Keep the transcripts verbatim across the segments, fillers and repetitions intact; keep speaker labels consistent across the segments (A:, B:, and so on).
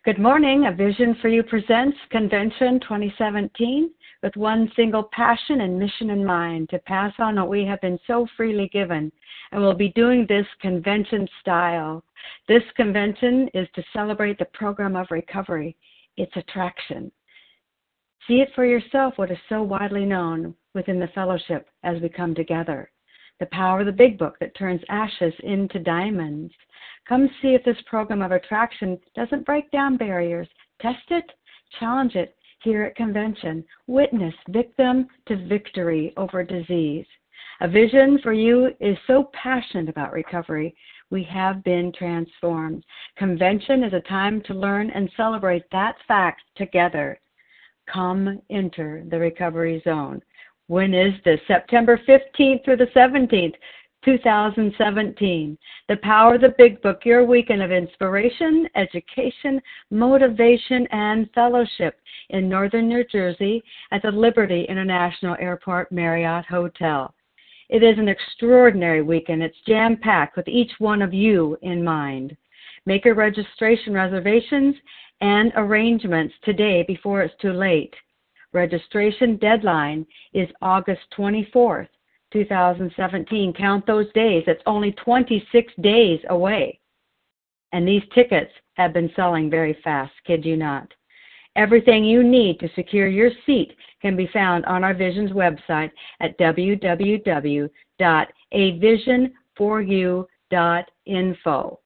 A: Good morning. A Vision for You presents Convention twenty seventeen with one single passion and mission in mind, to pass on what we have been so freely given. And we'll be doing this convention style. This convention is to celebrate the program of recovery, its attraction. See it for yourself, what is so widely known within the fellowship as we come together. The power of the big book that turns ashes into diamonds. Come see if this program of attraction doesn't break down barriers. Test it, challenge it here at convention. Witness victim to victory over disease. A Vision for You is so passionate about recovery. We have been transformed. Convention is a time to learn and celebrate that fact together. Come enter the recovery zone. When is this? September fifteenth through the seventeenth, two thousand seventeen. The Power of the Big Book, your weekend of inspiration, education, motivation, and fellowship in northern New Jersey at the Liberty International Airport Marriott Hotel. It is an extraordinary weekend. It's jam-packed with each one of you in mind. Make your registration reservations and arrangements today before it's too late. Registration deadline is August twenty-fourth, two thousand seventeen. Count those days. It's only twenty-six days away. And these tickets have been selling very fast, kid you not. Everything you need to secure your seat can be found on our Vision's website at w w w dot a vision for you dot info.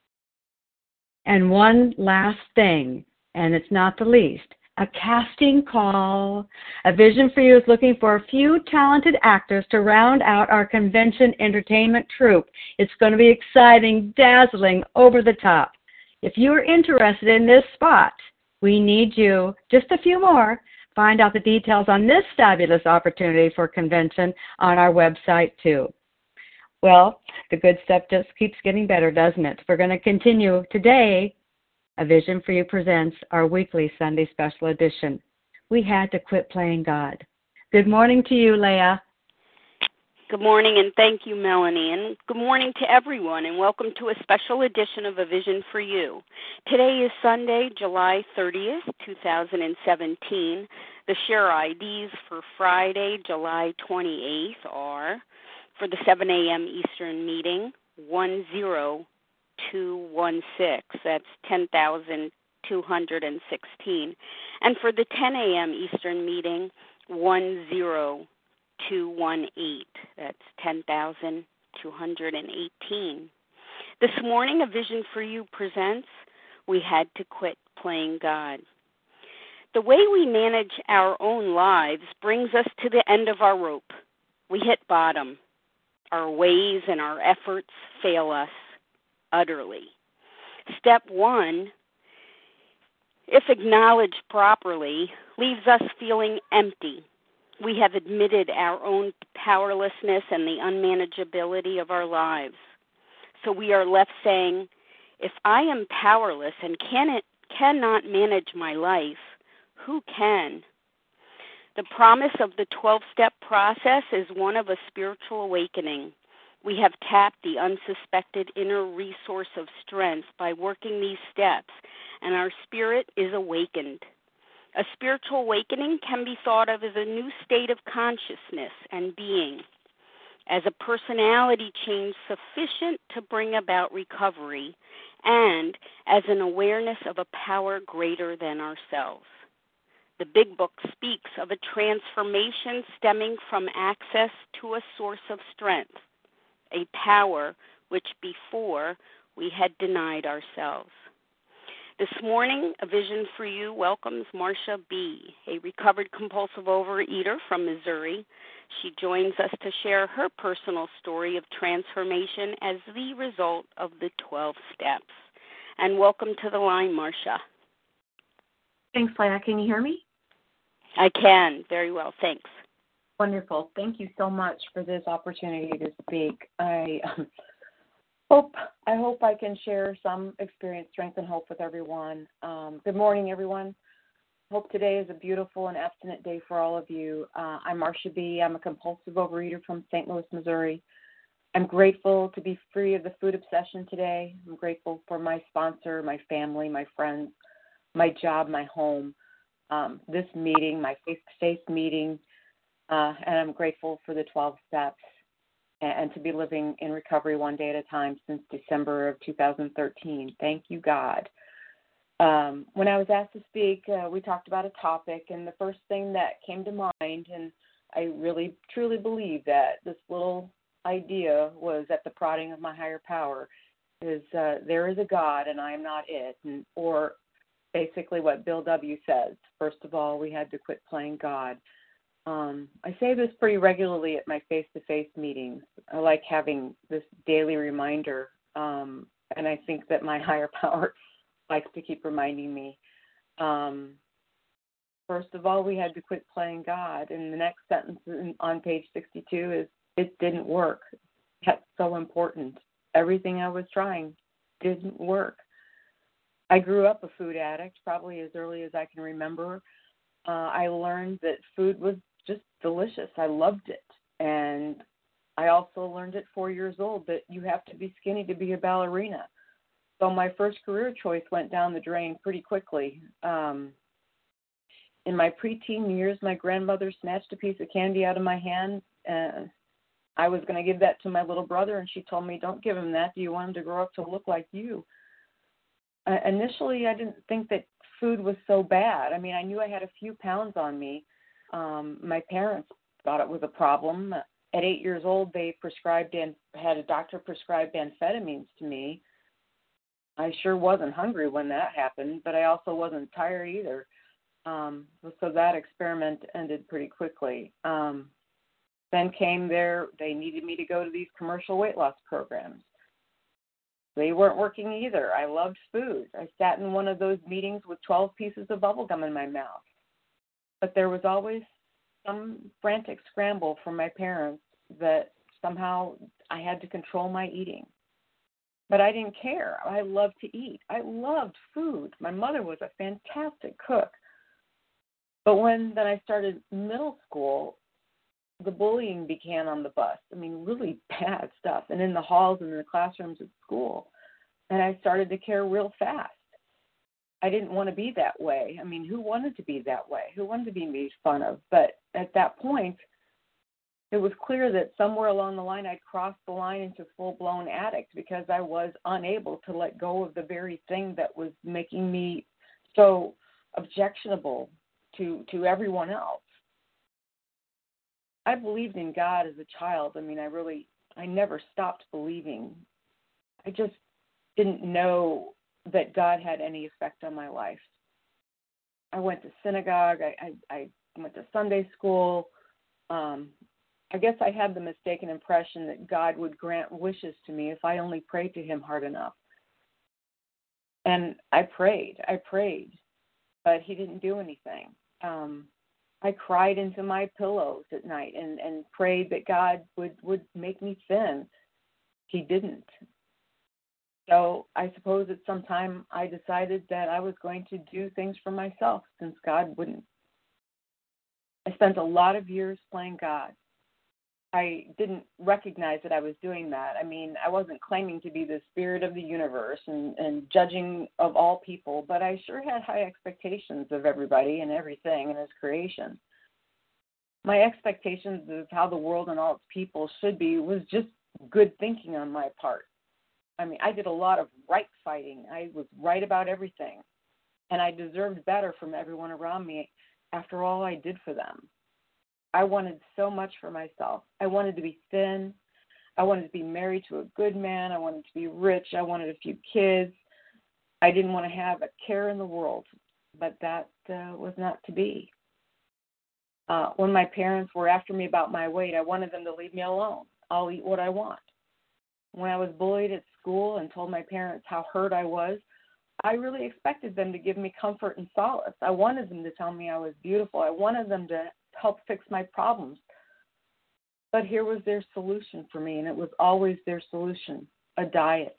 A: And one last thing, and it's not the least, a casting call. A Vision for You is looking for a few talented actors to round out our convention entertainment troupe. It's going to be exciting, dazzling, over the top. If you are interested in this spot, we need you. Just a few more. Find out the details on this fabulous opportunity for convention on our website too. Well, the good stuff just keeps getting better, doesn't it? We're going to continue today. A Vision for You presents our weekly Sunday special edition. We had to quit playing God. Good morning to you, Leah.
B: Good morning, and thank you, Melanie. And good morning to everyone, and welcome to a special edition of A Vision for You. Today is Sunday, July thirtieth, two thousand seventeen. The share I Ds for Friday, July twenty-eighth are, for the seven a.m. Eastern meeting, one zero two one six. That's ten thousand two hundred sixteen. And for the ten a.m. Eastern meeting, one zero two one eight. That's ten thousand two hundred eighteen. This morning, A Vision for You presents We Had to Quit Playing God. The way we manage our own lives brings us to the end of our rope. We hit bottom. Our ways and our efforts fail us utterly. Step one, if acknowledged properly, leaves us feeling empty. We have admitted our own powerlessness and the unmanageability of our lives. So we are left saying, if I am powerless and can, cannot manage my life, who can? The promise of the twelve-step process is one of a spiritual awakening. We have tapped the unsuspected inner resource of strength by working these steps, and our spirit is awakened. A spiritual awakening can be thought of as a new state of consciousness and being, as a personality change sufficient to bring about recovery, and as an awareness of a power greater than ourselves. The Big Book speaks of a transformation stemming from access to a source of strength, a power which before we had denied ourselves. This morning, A Vision for You welcomes Marcia B., a recovered compulsive overeater from Missouri. She joins us to share her personal story of transformation as the result of the twelve steps. And welcome to the line, Marcia.
C: Thanks, Leah. Can you hear me?
B: I can. Very well. Thanks.
C: Wonderful. Thank you so much for this opportunity to speak. I um, hope I hope I can share some experience, strength, and hope with everyone. Um, good morning, everyone. Hope today is a beautiful and abstinent day for all of you. Uh, I'm Marcia B. I'm a compulsive overeater from Saint Louis, Missouri. I'm grateful to be free of the food obsession today. I'm grateful for my sponsor, my family, my friends. my job, my home, um, this meeting, my face-to-face meeting, uh, and I'm grateful for the twelve steps and, and to be living in recovery one day at a time since December of two thousand thirteen. Thank you, God. Um, when I was asked to speak, uh, we talked about a topic, and the first thing that came to mind, and I really truly believe that this little idea was at the prodding of my higher power, is uh, there is a God and I am not it, and, or basically what Bill W. says. First of all, we had to quit playing God. Um, I say this pretty regularly at my face-to-face meetings. I like having this daily reminder, um, and I think that my higher power likes to keep reminding me. Um, first of all, we had to quit playing God, and the next sentence on page sixty-two is, it didn't work. That's so important. Everything I was trying didn't work. I grew up a food addict, probably as early as I can remember. Uh, I learned that food was just delicious. I loved it. And I also learned at four years old that you have to be skinny to be a ballerina. So my first career choice went down the drain pretty quickly. Um, in my preteen years, my grandmother snatched a piece of candy out of my hand, and I was going to give that to my little brother, and she told me, don't give him that. Do you want him to grow up to look like you? Uh, initially, I didn't think that food was so bad. I mean, I knew I had a few pounds on me. Um, my parents thought it was a problem. At eight years old, they prescribed and had a doctor prescribed amphetamines to me. I sure wasn't hungry when that happened, but I also wasn't tired either. Um, so that experiment ended pretty quickly. Um, then came there, they needed me to go to these commercial weight loss programs. They weren't working either. I loved food. I sat in one of those meetings with twelve pieces of bubble gum in my mouth. But there was always some frantic scramble from my parents that somehow I had to control my eating. But I didn't care. I loved to eat. I loved food. My mother was a fantastic cook. But when then I started middle school, the bullying began on the bus. I mean, really bad stuff. And in the halls and in the classrooms at school. And I started to care real fast. I didn't want to be that way. I mean, who wanted to be that way? Who wanted to be made fun of? But at that point, it was clear that somewhere along the line I'd crossed the line into full-blown addict because I was unable to let go of the very thing that was making me so objectionable to, to everyone else. I believed in God as a child. I mean, I really, I never stopped believing. I just didn't know that God had any effect on my life. I went to synagogue. I, I, I went to Sunday school. Um, I guess I had the mistaken impression that God would grant wishes to me if I only prayed to him hard enough. And I prayed. I prayed, but he didn't do anything. Um, I cried into my pillows at night and, and prayed that God would, would make me thin. He didn't. So I suppose at some time I decided that I was going to do things for myself since God wouldn't. I spent a lot of years playing God. I didn't recognize that I was doing that. I mean, I wasn't claiming to be the spirit of the universe and, and judging of all people, but I sure had high expectations of everybody and everything in his creation. My expectations of how the world and all its people should be was just good thinking on my part. I mean, I did a lot of right fighting. I was right about everything, and I deserved better from everyone around me after all I did for them. I wanted so much for myself. I wanted to be thin. I wanted to be married to a good man. I wanted to be rich. I wanted a few kids. I didn't want to have a care in the world, but that uh, was not to be. Uh, when my parents were after me about my weight, I wanted them to leave me alone. I'll eat what I want. When I was bullied at school and told my parents how hurt I was, I really expected them to give me comfort and solace. I wanted them to tell me I was beautiful. I wanted them to help fix my problems. But here was their solution for me, and it was always their solution, a diet.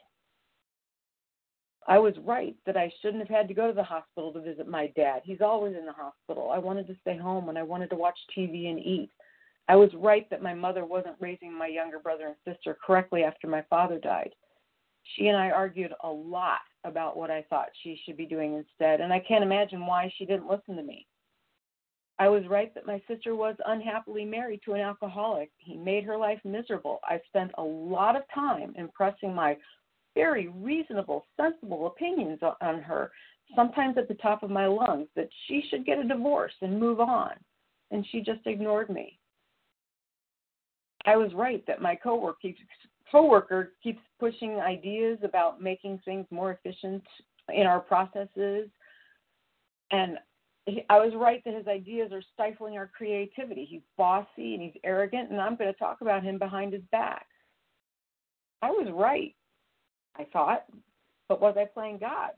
C: I was right that I shouldn't have had to go to the hospital to visit my dad. He's always in the hospital. I wanted to stay home, and I wanted to watch T V and eat. I was right that my mother wasn't raising my younger brother and sister correctly after my father died. She and I argued a lot about what I thought she should be doing instead, and I can't imagine why she didn't listen to me. I was right that my sister was unhappily married to an alcoholic. He made her life miserable. I spent a lot of time impressing my very reasonable, sensible opinions on her, sometimes at the top of my lungs, that she should get a divorce and move on, and she just ignored me. I was right that my coworker keeps, coworker keeps pushing ideas about making things more efficient in our processes, and I was right that his ideas are stifling our creativity. He's bossy and he's arrogant, and I'm going to talk about him behind his back. I was right, I thought, but was I playing God?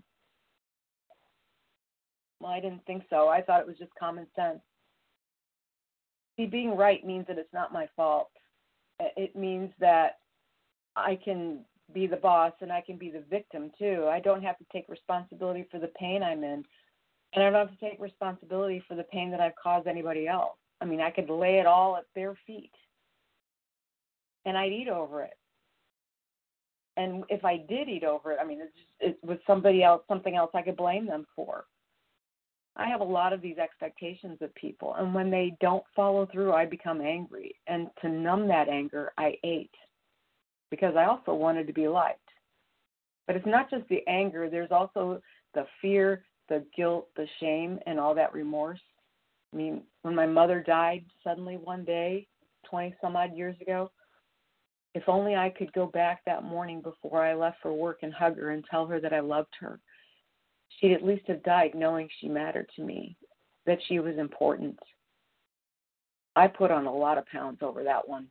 C: Well, I didn't think so. I thought it was just common sense. See, being right means that it's not my fault. It means that I can be the boss and I can be the victim too. I don't have to take responsibility for the pain I'm in. And I don't have to take responsibility for the pain that I've caused anybody else. I mean, I could lay it all at their feet, and I'd eat over it. And if I did eat over it, I mean, it's just, it was somebody else, something else I could blame them for. I have a lot of these expectations of people, and when they don't follow through, I become angry. And to numb that anger, I ate, because I also wanted to be liked. But it's not just the anger. There's also the fear, the guilt, the shame, and all that remorse. I mean, when my mother died suddenly one day, twenty some odd years ago, if only I could go back that morning before I left for work and hug her and tell her that I loved her. She'd at least have died knowing she mattered to me, that she was important. I put on a lot of pounds over that one.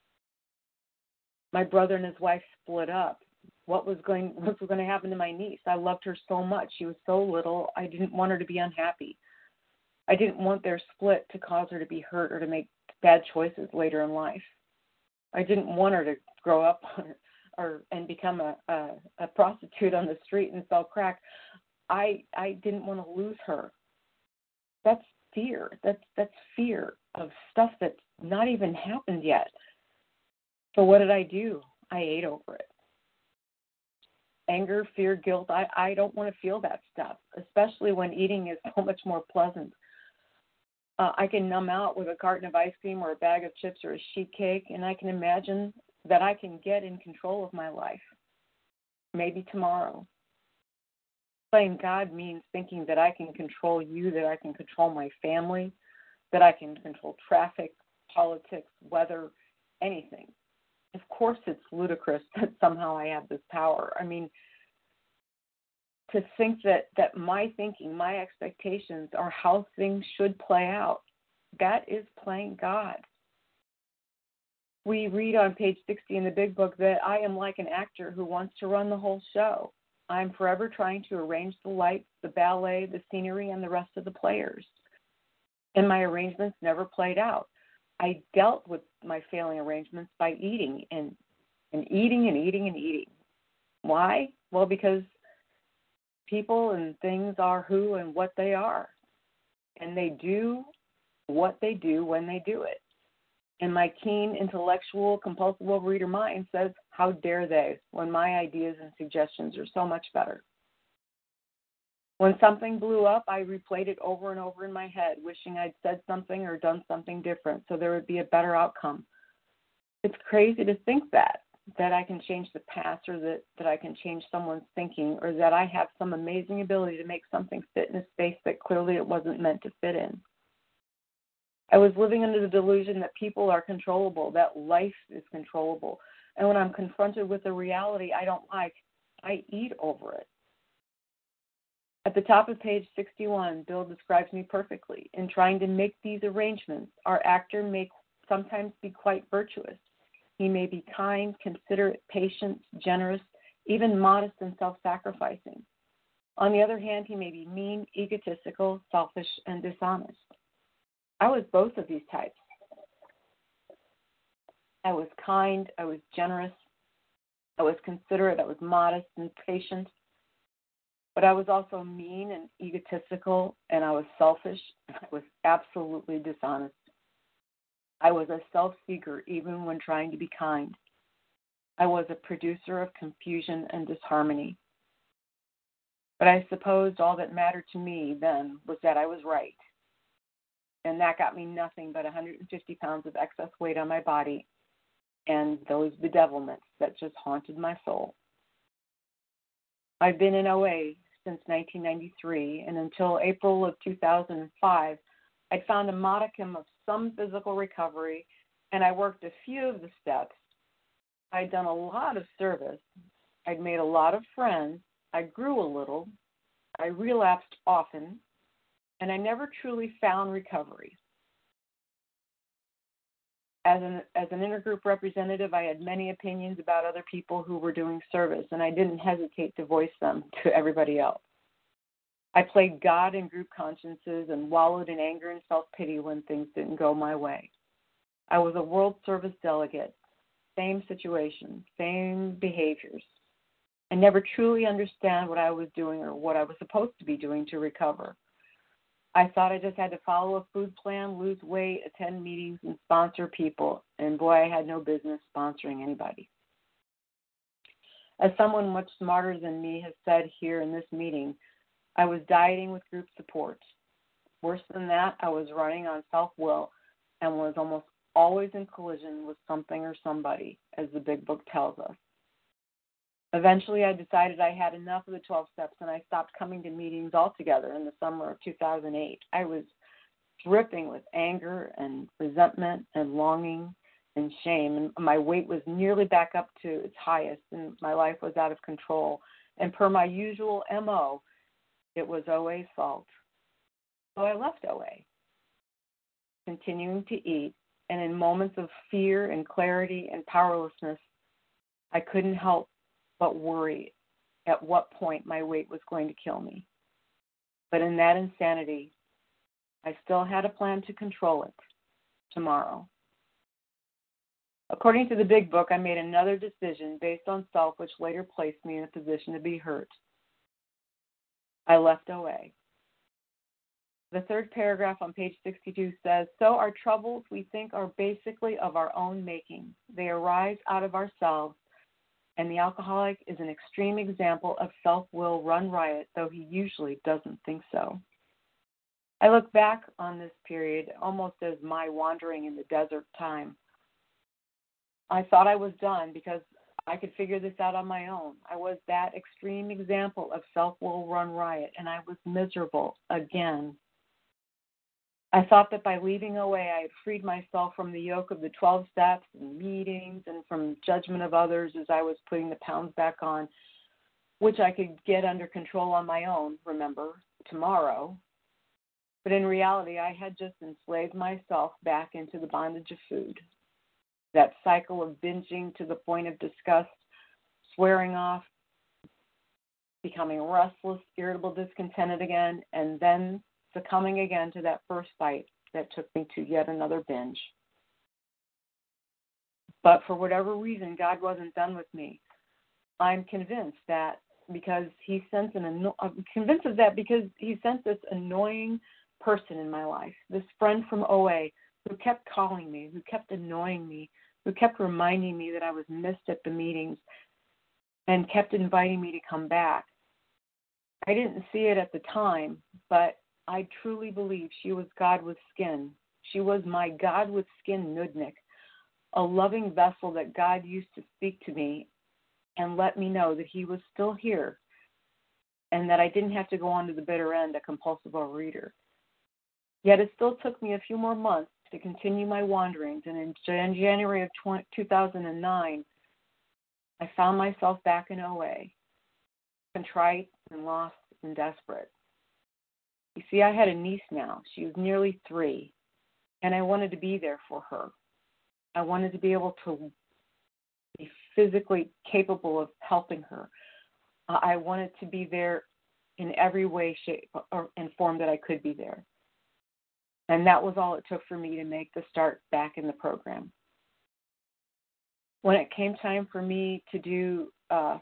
C: My brother and his wife split up. What was going what was going to happen to my niece? I loved her so much. She was so little. I didn't want her to be unhappy. I didn't want their split to cause her to be hurt or to make bad choices later in life. I didn't want her to grow up or, or and become a, a, a prostitute on the street and sell crack. I I didn't want to lose her. That's fear. That's that's fear of stuff that's not even happened yet. So what did I do? I ate over it. Anger, fear, guilt, I, I don't want to feel that stuff, especially when eating is so much more pleasant. Uh, I can numb out with a carton of ice cream or a bag of chips or a sheet cake, and I can imagine that I can get in control of my life, maybe tomorrow. Playing God means thinking that I can control you, that I can control my family, that I can control traffic, politics, weather, anything. Of course, it's ludicrous that somehow I have this power. I mean, to think that, that my thinking, my expectations are how things should play out, that is playing God. We read on page sixty in the Big Book that I am like an actor who wants to run the whole show. I'm forever trying to arrange the lights, the ballet, the scenery, and the rest of the players. And my arrangements never played out. I dealt with my failing arrangements by eating and, and eating and eating and eating. Why? Well, because people and things are who and what they are. And they do what they do when they do it. And my keen, intellectual, compulsive overeater mind says, how dare they, when my ideas and suggestions are so much better. When something blew up, I replayed it over and over in my head, wishing I'd said something or done something different so there would be a better outcome. It's crazy to think that, that I can change the past or that, that I can change someone's thinking or that I have some amazing ability to make something fit in a space that clearly it wasn't meant to fit in. I was living under the delusion that people are controllable, that life is controllable. And when I'm confronted with a reality I don't like, I eat over it. At the top of page sixty-one, Bill describes me perfectly. In trying to make these arrangements, our actor may sometimes be quite virtuous. He may be kind, considerate, patient, generous, even modest and self-sacrificing. On the other hand, he may be mean, egotistical, selfish, and dishonest. I was both of these types. I was kind, I was generous, I was considerate, I was modest and patient. But I was also mean and egotistical, and I was selfish, and I was absolutely dishonest. I was a self-seeker even when trying to be kind. I was a producer of confusion and disharmony. But I supposed all that mattered to me then was that I was right. And that got me nothing but one hundred fifty pounds of excess weight on my body and those bedevilments that just haunted my soul. I've been in O A since nineteen ninety-three, and until April of two thousand five, I'd found a modicum of some physical recovery, and I worked a few of the steps. I'd done a lot of service. I'd made a lot of friends. I grew a little. I relapsed often, and I never truly found recovery. As an as an intergroup representative, I had many opinions about other people who were doing service, and I didn't hesitate to voice them to everybody else. I played God in group consciences and wallowed in anger and self-pity when things didn't go my way. I was a World Service delegate, same situation, same behaviors. I never truly understand what I was doing or what I was supposed to be doing to recover. I thought I just had to follow a food plan, lose weight, attend meetings, and sponsor people. And boy, I had no business sponsoring anybody. As someone much smarter than me has said here in this meeting, I was dieting with group support. Worse than that, I was running on self-will and was almost always in collision with something or somebody, as the big book tells us. Eventually, I decided I had enough of the twelve steps, and I stopped coming to meetings altogether in the summer of two thousand eight. I was dripping with anger and resentment and longing and shame, and my weight was nearly back up to its highest, and my life was out of control. And per my usual M O, it was O A's fault. So I left O A, continuing to eat, and in moments of fear and clarity and powerlessness, I couldn't help but worry at what point my weight was going to kill me. But in that insanity, I still had a plan to control it tomorrow. According to the big book, I made another decision based on self, which later placed me in a position to be hurt. I left O A. The third paragraph on page sixty-two says, so our troubles we think are basically of our own making. They arise out of ourselves. And the alcoholic is an extreme example of self-will run riot, though he usually doesn't think so. I look back on this period almost as my wandering in the desert time. I thought I was done because I could figure this out on my own. I was that extreme example of self-will run riot, and I was miserable again. I thought that by leaving O A, I had freed myself from the yoke of the twelve steps and meetings and from judgment of others as I was putting the pounds back on, which I could get under control on my own, remember, tomorrow. But in reality, I had just enslaved myself back into the bondage of food. That cycle of binging to the point of disgust, swearing off, becoming restless, irritable, discontented again, and then succumbing again to that first bite that took me to yet another binge. But for whatever reason, God wasn't done with me. I'm convinced that because he sent an anno- I'm convinced of that because he sent this annoying person in my life, this friend from O A who kept calling me, who kept annoying me, who kept reminding me that I was missed at the meetings and kept inviting me to come back. I didn't see it at the time, but I truly believe she was God with skin. She was my God with skin nudnik, a loving vessel that God used to speak to me and let me know that he was still here and that I didn't have to go on to the bitter end, a compulsive overeater. Yet it still took me a few more months to continue my wanderings, and in January of two thousand nine, I found myself back in O A, contrite and lost and desperate. You see, I had a niece now. She was nearly three, and I wanted to be there for her. I wanted to be able to be physically capable of helping her. Uh, I wanted to be there in every way, shape, or and form that I could be there. And that was all it took for me to make the start back in the program. When it came time for me to do uh,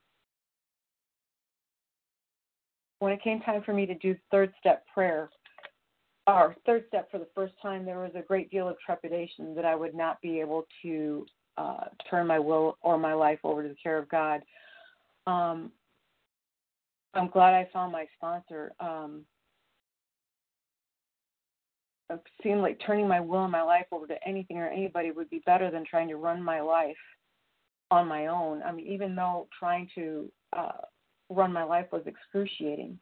C: When it came time for me to do third step prayer, or third step for the first time, there was a great deal of trepidation that I would not be able to uh, turn my will or my life over to the care of God. Um, I'm glad I found my sponsor. Um, it seemed like turning my will and my life over to anything or anybody would be better than trying to run my life on my own. I mean, even though trying to uh, run my life was excruciating.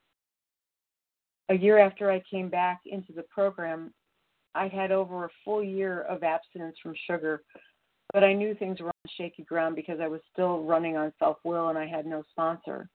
C: A year after I came back into the program, I had over a full year of abstinence from sugar, but I knew things were on shaky ground because I was still running on self-will and I had no sponsor.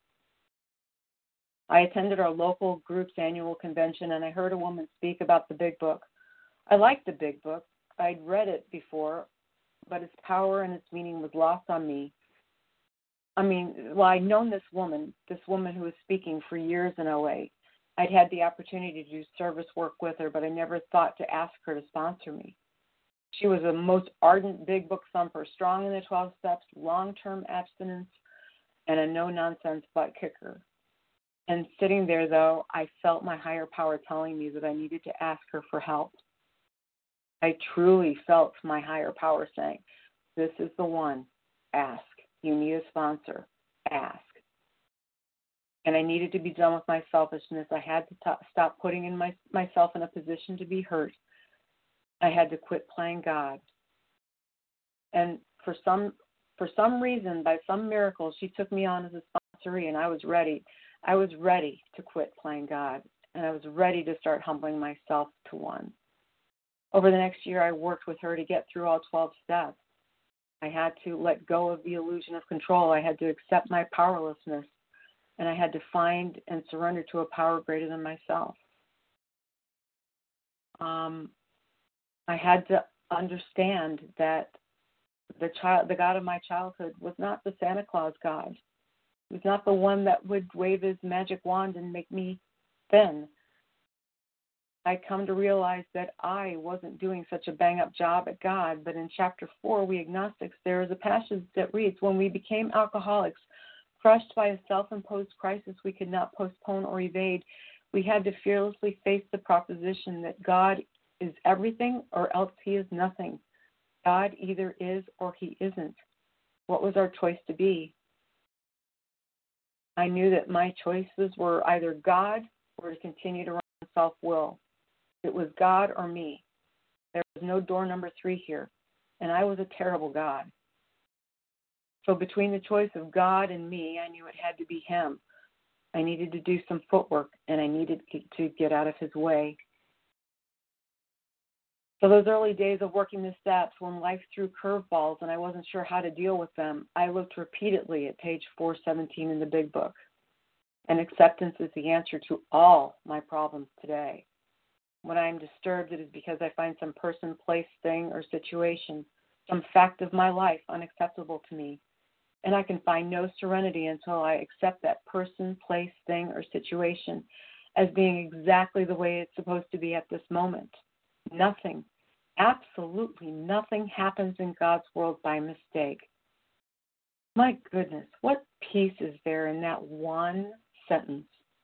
C: I attended our local group's annual convention and I heard a woman speak about the Big Book. I liked the Big Book. I'd read it before, but its power and its meaning was lost on me. I mean, well, I'd known this woman, this woman who was speaking for years in O A. I'd had the opportunity to do service work with her, but I never thought to ask her to sponsor me. She was a most ardent Big Book thumper, strong in the twelve steps, long-term abstinence, and a no-nonsense butt kicker. And sitting there, though, I felt my higher power telling me that I needed to ask her for help. I truly felt my higher power saying, this is the one. Ask. You need a sponsor. Ask. And I needed to be done with my selfishness. I had to t- stop putting in my, myself in a position to be hurt. I had to quit playing God. And for some for some reason, by some miracle, she took me on as a sponsoree, and I was ready. I was ready to quit playing God, and I was ready to start humbling myself to one. Over the next year, I worked with her to get through all twelve steps. I had to let go of the illusion of control. I had to accept my powerlessness, and I had to find and surrender to a power greater than myself. Um, I had to understand that the child, the God of my childhood, was not the Santa Claus God. He was not the one that would wave his magic wand and make me thin. I'd come to realize that I wasn't doing such a bang-up job at God, but in chapter four, We Agnostics, there is a passage that reads, when we became alcoholics, crushed by a self-imposed crisis we could not postpone or evade, we had to fearlessly face the proposition that God is everything or else he is nothing. God either is or he isn't. What was our choice to be? I knew that my choices were either God or to continue to run self-will. It was God or me. There was no door number three here, and I was a terrible God. So between the choice of God and me, I knew it had to be him. I needed to do some footwork, and I needed to get out of his way. So those early days of working the steps, when life threw curveballs and I wasn't sure how to deal with them, I looked repeatedly at page four seventeen in the Big Book. And acceptance is the answer to all my problems today. When I am disturbed, it is because I find some person, place, thing, or situation, some fact of my life unacceptable to me. And I can find no serenity until I accept that person, place, thing, or situation as being exactly the way it's supposed to be at this moment. Nothing, absolutely nothing happens in God's world by mistake. My goodness, what peace is there in that one sentence?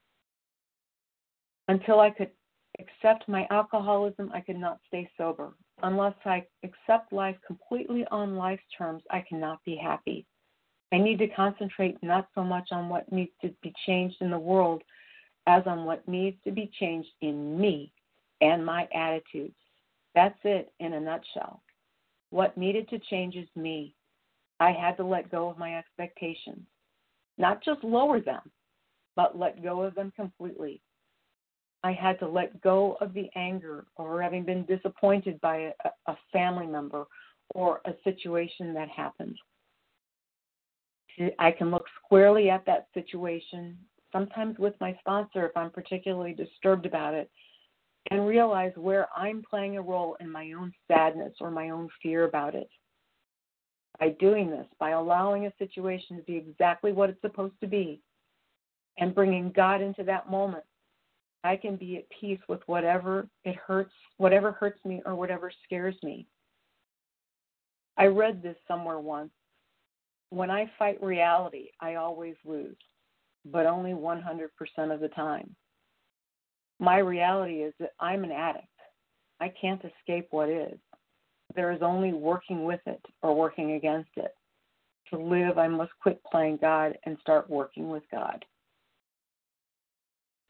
C: Until I could accept my alcoholism, I could not stay sober. Unless I accept life completely on life's terms, I cannot be happy. I need to concentrate not so much on what needs to be changed in the world as on what needs to be changed in me and my attitudes. That's it in a nutshell. What needed to change is me. I had to let go of my expectations. Not just lower them, but let go of them completely. I had to let go of the anger or having been disappointed by a, a family member or a situation that happened. I can look squarely at that situation, sometimes with my sponsor if I'm particularly disturbed about it, and realize where I'm playing a role in my own sadness or my own fear about it. By doing this, by allowing a situation to be exactly what it's supposed to be, and bringing God into that moment, I can be at peace with whatever it hurts, whatever hurts me or whatever scares me. I read this somewhere once. When I fight reality, I always lose, but only one hundred percent of the time. My reality is that I'm an addict. I can't escape what is. There is only working with it or working against it. To live, I must quit playing God and start working with God.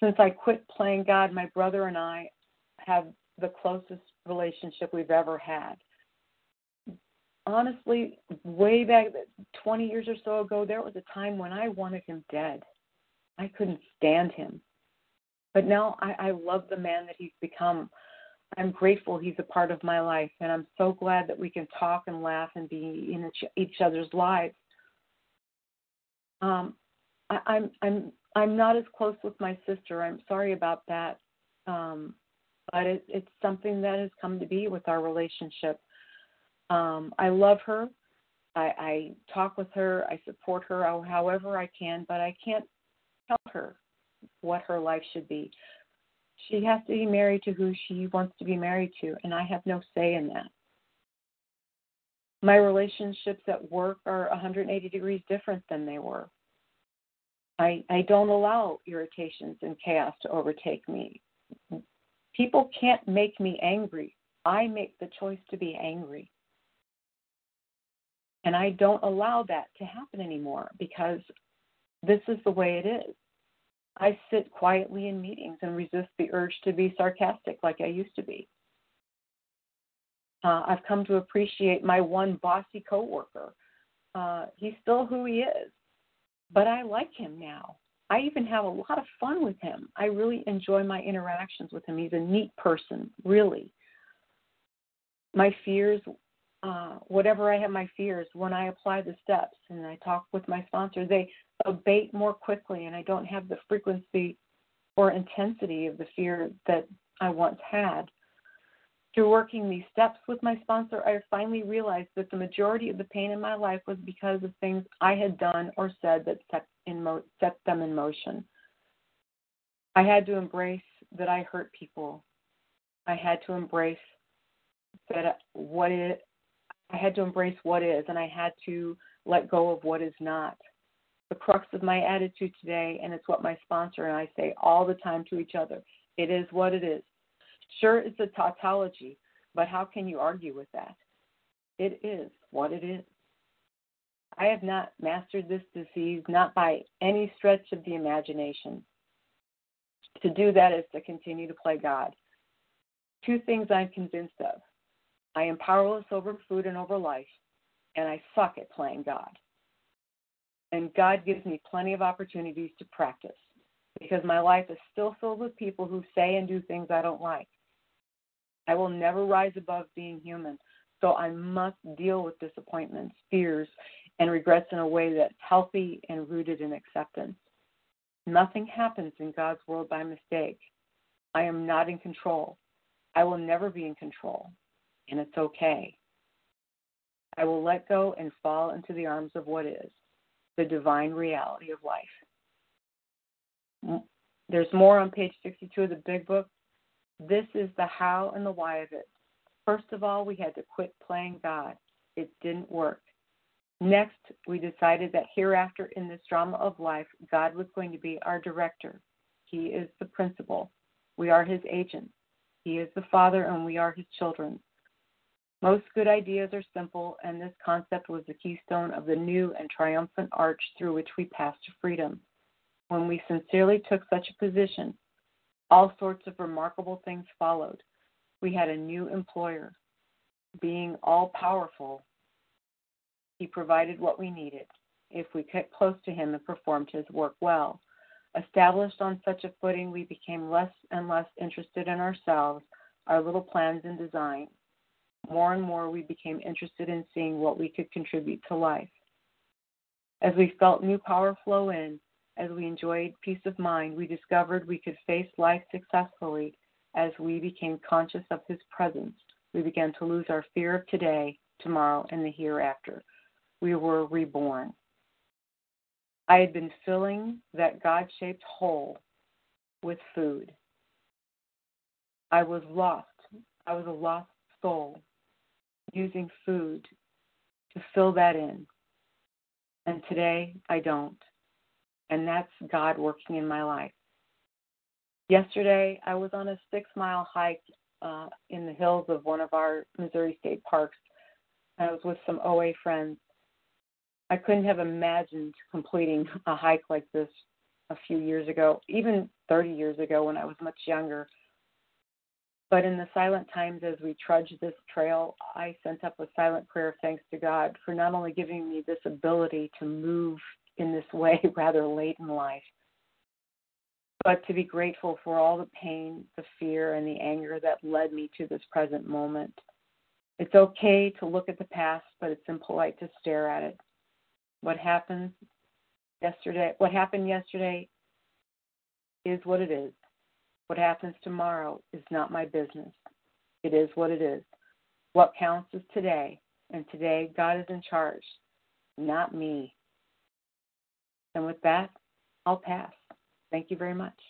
C: Since I quit playing God, my brother and I have the closest relationship we've ever had. Honestly, way back twenty years or so ago, there was a time when I wanted him dead. I couldn't stand him. But now I, I love the man that he's become. I'm grateful he's a part of my life, and I'm so glad that we can talk and laugh and be in each, each other's lives. Um, I, I'm I'm I'm not as close with my sister. I'm sorry about that, um, but it, it's something that has come to be with our relationship. Um, I love her. I, I talk with her. I support her however I can, but I can't tell her what her life should be. She has to be married to who she wants to be married to, and I have no say in that. My relationships at work are one hundred eighty degrees different than they were. I, I don't allow irritations and chaos to overtake me. People can't make me angry. I make the choice to be angry. And I don't allow that to happen anymore because this is the way it is. I sit quietly in meetings and resist the urge to be sarcastic like I used to be. Uh, I've come to appreciate my one bossy coworker. Uh, he's still who he is, but I like him now. I even have a lot of fun with him. I really enjoy my interactions with him. He's a neat person, really. My fears, uh, whatever I have my fears, when I apply the steps and I talk with my sponsor, they abate more quickly, and I don't have the frequency or intensity of the fear that I once had. Through working these steps with my sponsor, I finally realized that the majority of the pain in my life was because of things I had done or said that set, in mo- set them in motion. I had to embrace that I hurt people. I had to embrace that what it, I had to embrace what is, and I had to let go of what is not. The crux of my attitude today, and it's what my sponsor and I say all the time to each other, it is what it is. Sure, it's a tautology, but how can you argue with that? It is what it is. I have not mastered this disease, not by any stretch of the imagination. To do that is to continue to play God. Two things I'm convinced of. I am powerless over food and over life, and I suck at playing God. And God gives me plenty of opportunities to practice because my life is still filled with people who say and do things I don't like. I will never rise above being human, so I must deal with disappointments, fears, and regrets in a way that's healthy and rooted in acceptance. Nothing happens in God's world by mistake. I am not in control. I will never be in control, and it's okay. I will let go and fall into the arms of what is, the divine reality of life. There's more on page sixty-two of the Big Book. This is the how and the why of it. First of all, we had to quit playing God. It didn't work. Next, we decided that hereafter in this drama of life, God was going to be our director. He is the principal. We are his agents. He is the Father, and we are his children. Most good ideas are simple, and this concept was the keystone of the new and triumphant arch through which we pass to freedom. When we sincerely took such a position, all sorts of remarkable things followed. We had a new employer. Being all-powerful, he provided what we needed if we kept close to him and performed his work well. Established on such a footing, we became less and less interested in ourselves, our little plans and designs. More and more, we became interested in seeing what we could contribute to life. As we felt new power flow in, as we enjoyed peace of mind, we discovered we could face life successfully. As we became conscious of his presence, we began to lose our fear of today, tomorrow, and the hereafter. We were reborn. I had been filling that God-shaped hole with food. I was lost. I was a lost soul, using food to fill that in. And today, I don't. And that's God working in my life. Yesterday, I was on a six-mile hike uh, in the hills of one of our Missouri state parks. I was with some O A friends. I couldn't have imagined completing a hike like this a few years ago, even thirty years ago when I was much younger. But in the silent times as we trudge this trail, I sent up a silent prayer of thanks to God for not only giving me this ability to move in this way rather late in life, but to be grateful for all the pain, the fear, and the anger that led me to this present moment. It's okay to look at the past, but it's impolite to stare at it. What happened yesterday, what happened yesterday is what it is. What happens tomorrow is not my business. It is what it is. What counts is today, and today God is in charge, not me. And with that, I'll pass. Thank you very much.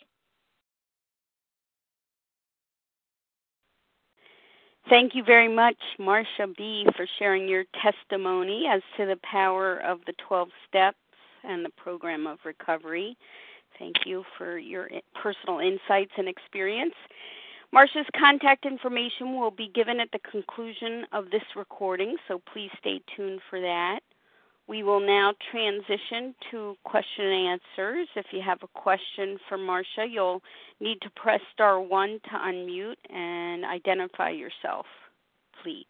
B: Thank you very much, Marcia B., for sharing your testimony as to the power of the twelve steps and the program of recovery. Thank you for your personal insights and experience. Marcia's contact information will be given at the conclusion of this recording, so please stay tuned for that. We will now transition to question and answers. If you have a question for Marcia, you'll need to press star one to unmute and identify yourself, please.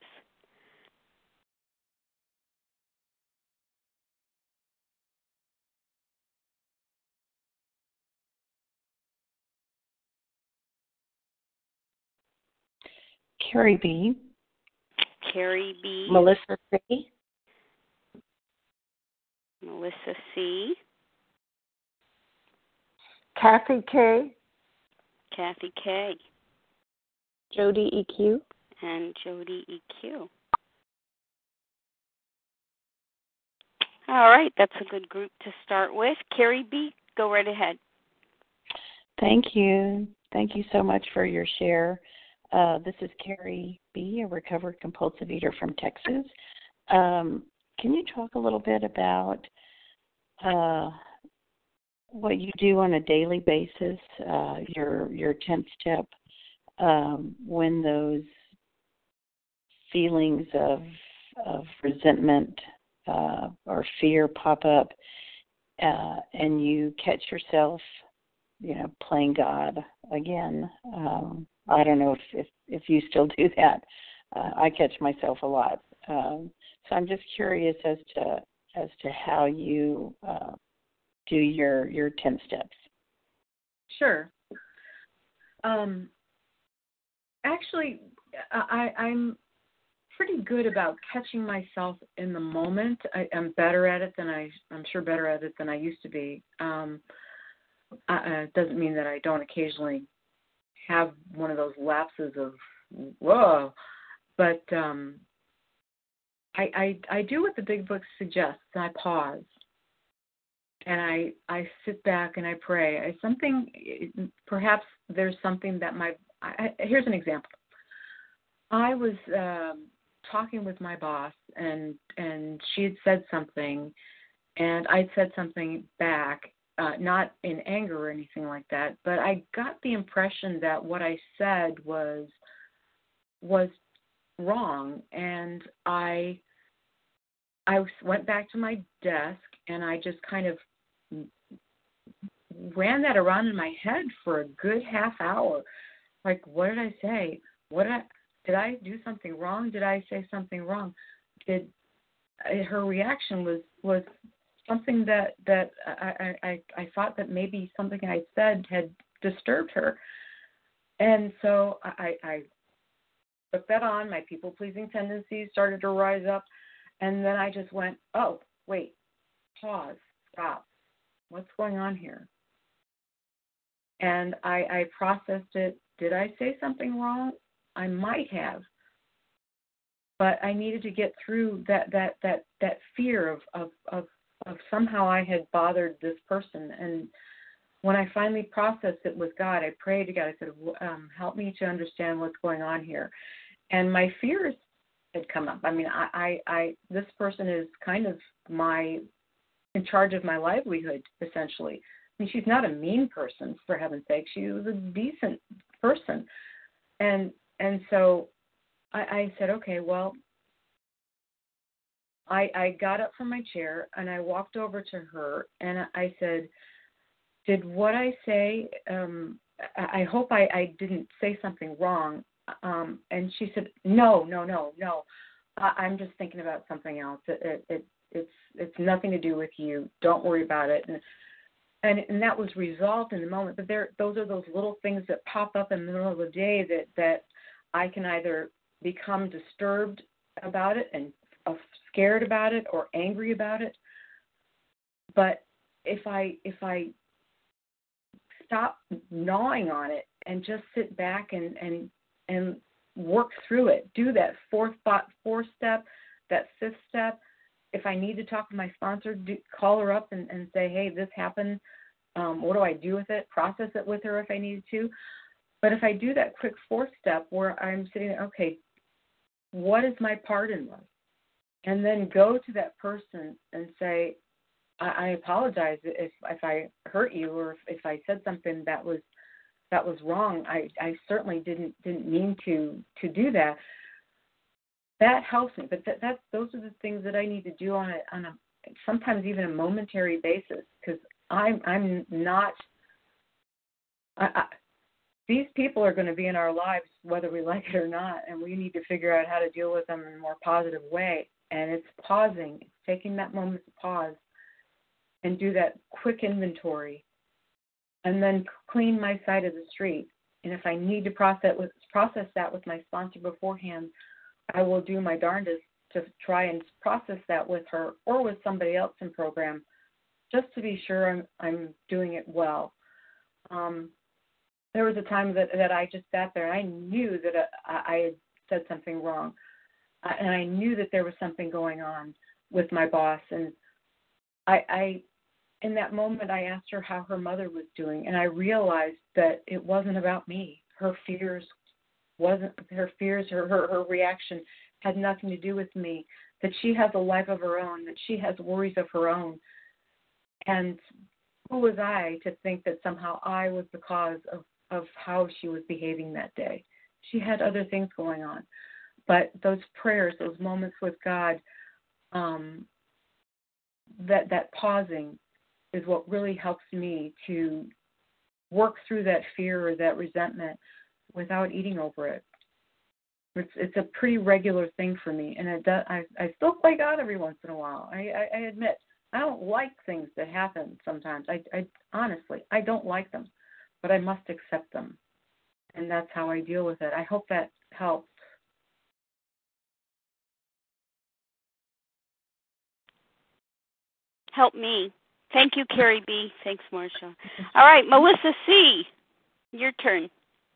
D: Carrie B.
B: Carrie B.
D: Melissa C.
B: Melissa C.
D: Kathy K.
B: Kathy K.
D: Jody E Q.
B: And Jody E Q. All right, that's a good group to start with. Carrie B., go right ahead.
D: Thank you. Thank you so much for your share. Uh, this is Carrie B., a recovered compulsive eater from Texas. Um, can you talk a little bit about uh, what you do on a daily basis, uh, your your tenth step, um, when those feelings of of resentment uh, or fear pop up, uh, and you catch yourself, you know, playing God again? Um, I don't know if, if, if you still do that. Uh, I catch myself a lot. Um, so I'm just curious as to as to how you uh, do your your ten steps.
C: Sure. Um, actually, I, I'm pretty good about catching myself in the moment. I, I'm better at it than I, I'm sure better at it than I used to be. Um, uh, it doesn't mean that I don't occasionally have one of those lapses of whoa, but um, I, I I do what the big book suggests. I pause and I I sit back and I pray. I, something perhaps there's something that my I, here's an example. I was um, talking with my boss and and she had said something, and I'd said something back. Uh, not in anger or anything like that, but I got the impression that what I said was was wrong, and I I went back to my desk and I just kind of ran that around in my head for a good half hour. Like, what did I say? What did I did I do something wrong? Did I say something wrong? Did her reaction was was something that, that I, I, I thought that maybe something I said had disturbed her. And so I, I took that on. My people-pleasing tendencies started to rise up. And then I just went, oh, wait, pause, stop. What's going on here? And I, I processed it. Did I say something wrong? I might have. But I needed to get through that that, that, that fear of, of, of of somehow I had bothered this person. And when I finally processed it with God, I prayed to God. I said, um, help me to understand what's going on here. And my fears had come up. I mean, I, I, I this person is kind of my, in charge of my livelihood, essentially. I mean, she's not a mean person, for heaven's sake. She was a decent person. And, and so I, I said, okay, well, I, I got up from my chair and I walked over to her and I said, did what I say, um, I, I hope I, I didn't say something wrong. Um, and she said, no, no, no, no. I, I'm just thinking about something else. It, it, it, it's it's nothing to do with you. Don't worry about it. And, and and that was resolved in the moment. But there, those are those little things that pop up in the middle of the day that, that I can either become disturbed about it and uh, scared about it or angry about it. But if I if I stop gnawing on it and just sit back and and, and work through it, do that fourth fourth step, that fifth step. If I need to talk to my sponsor, do, call her up and, and say, hey, this happened. Um, what do I do with it? Process it with her if I need to. But if I do that quick fourth step where I'm sitting there, okay, what is my part in this? And then go to that person and say, I, I apologize if if I hurt you or if, if I said something that was that was wrong. I, I certainly didn't didn't mean to to do that. That helps me, but that, that's those are the things that I need to do on a on a sometimes even a momentary basis, because I'm I'm not. I, I, these people are going to be in our lives whether we like it or not, and we need to figure out how to deal with them in a more positive way. And it's pausing, it's taking that moment to pause and do that quick inventory, and then clean my side of the street. And if I need to process with process that with my sponsor beforehand, I will do my darndest to try and process that with her or with somebody else in program, just to be sure I'm I'm doing it well. Um, there was a time that, that I just sat there and I knew that I, I had said something wrong, uh, and I knew that there was something going on with my boss. And I, I, in that moment, I asked her how her mother was doing, and I realized that it wasn't about me. Her fears wasn't her fears, her, her, her reaction had nothing to do with me, that she has a life of her own, that she has worries of her own. And who was I to think that somehow I was the cause of, of how she was behaving that day? She had other things going on. But those prayers, those moments with God, um, that that pausing is what really helps me to work through that fear or that resentment without eating over it. It's it's a pretty regular thing for me, and it does, I I still play God every once in a while. I, I, I admit I don't like things that happen sometimes. I, I honestly I don't like them, but I must accept them, and that's how I deal with it. I hope that helps.
B: Help me. Thank you, Carrie B. Thanks, Marcia. All right, Melissa C., your turn.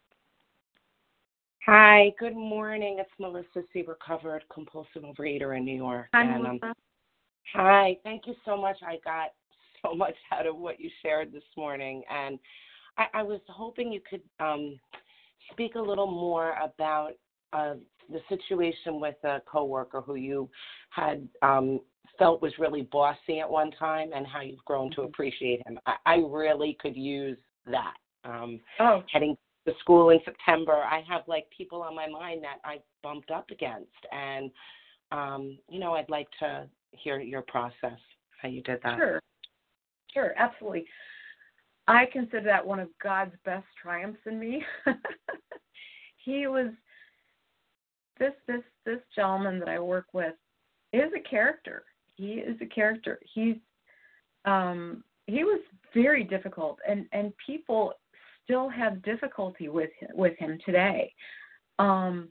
E: Hi, good morning. It's Melissa C., recovered compulsive overeater in New York.
C: Hi,
E: and,
C: Melissa.
E: Um, hi, thank you so much. I got so much out of what you shared this morning, and I, I was hoping you could um, speak a little more about uh, the situation with a coworker who you had um, felt was really bossy at one time, and how you've grown to appreciate him. I, I really could use that. Um,
C: oh.
E: Heading to school in September, I have like people on my mind that I bumped up against, and um, you know, I'd like to hear your process, how you did that.
C: Sure, sure, absolutely. I consider that one of God's best triumphs in me. He was this this this gentleman that I work with is a character. He is a character. He's um, he was very difficult, and, and people still have difficulty with him, with him today. Um,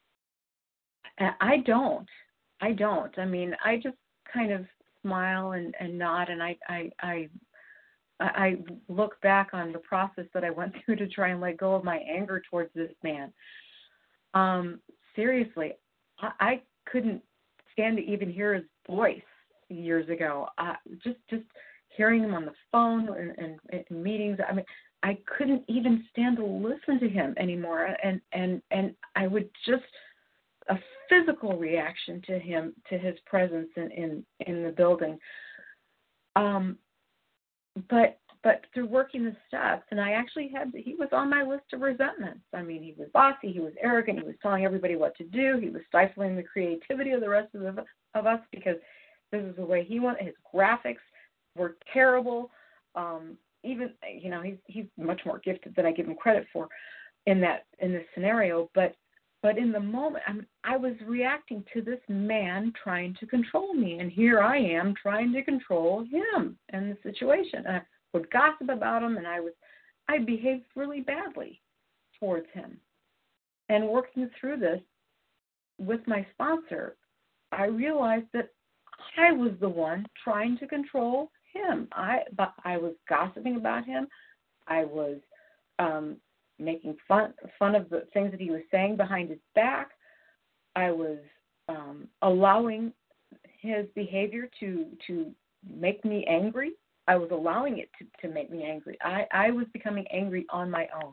C: I don't. I don't. I mean, I just kind of smile and, and nod, and I, I I I look back on the process that I went through to try and let go of my anger towards this man. Um, seriously, I, I couldn't stand to even hear his voice years ago. Uh, just just hearing him on the phone and, and, and meetings. I mean, I couldn't even stand to listen to him anymore, and and and I would just a physical reaction to him, to his presence in in, in the building. Um, but but through working the steps, and I actually had he was on my list of resentments. I mean, he was bossy, he was arrogant, he was telling everybody what to do, he was stifling the creativity of the rest of the, of us because this is the way he wanted. His graphics were terrible. Um, even, you know, he's he's much more gifted than I give him credit for in that in this scenario. But but in the moment, I mean, I was reacting to this man trying to control me, and here I am trying to control him and the situation. And I would gossip about him, and I was I behaved really badly towards him. And working through this with my sponsor, I realized that I was the one trying to control him. I but I was gossiping about him. I was um, making fun fun of the things that he was saying behind his back. I was um, allowing his behavior to to make me angry. I was allowing it to, to make me angry. I, I was becoming angry on my own.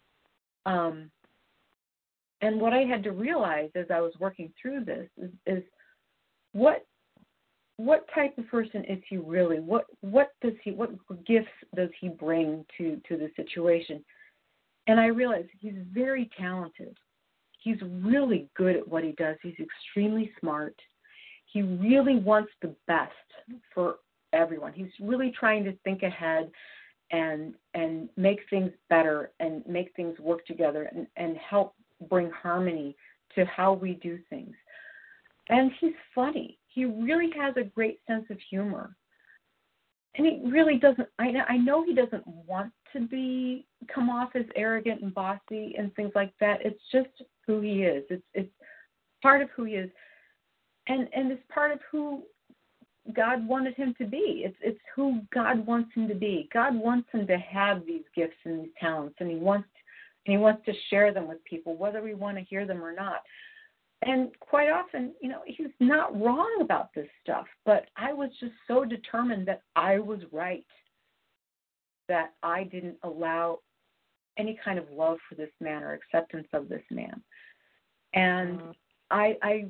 C: Um, and what I had to realize as I was working through this is, is what what type of person is he really? What what does he what gifts does he bring to, to the situation? And I realized he's very talented. He's really good at what he does. He's extremely smart. He really wants the best for everyone. He's really trying to think ahead and and make things better and make things work together and, and help bring harmony to how we do things. And he's funny. He really has a great sense of humor. And he really doesn't, I, I know he doesn't want to be, come off as arrogant and bossy and things like that. It's just who he is. It's it's part of who he is. And and it's part of who God wanted him to be. It's it's who God wants him to be. God wants him to have these gifts and these talents, and he wants and he wants to share them with people, whether we want to hear them or not. And quite often, you know, he's not wrong about this stuff, but I was just so determined that I was right, that I didn't allow any kind of love for this man or acceptance of this man. And mm-hmm. I, I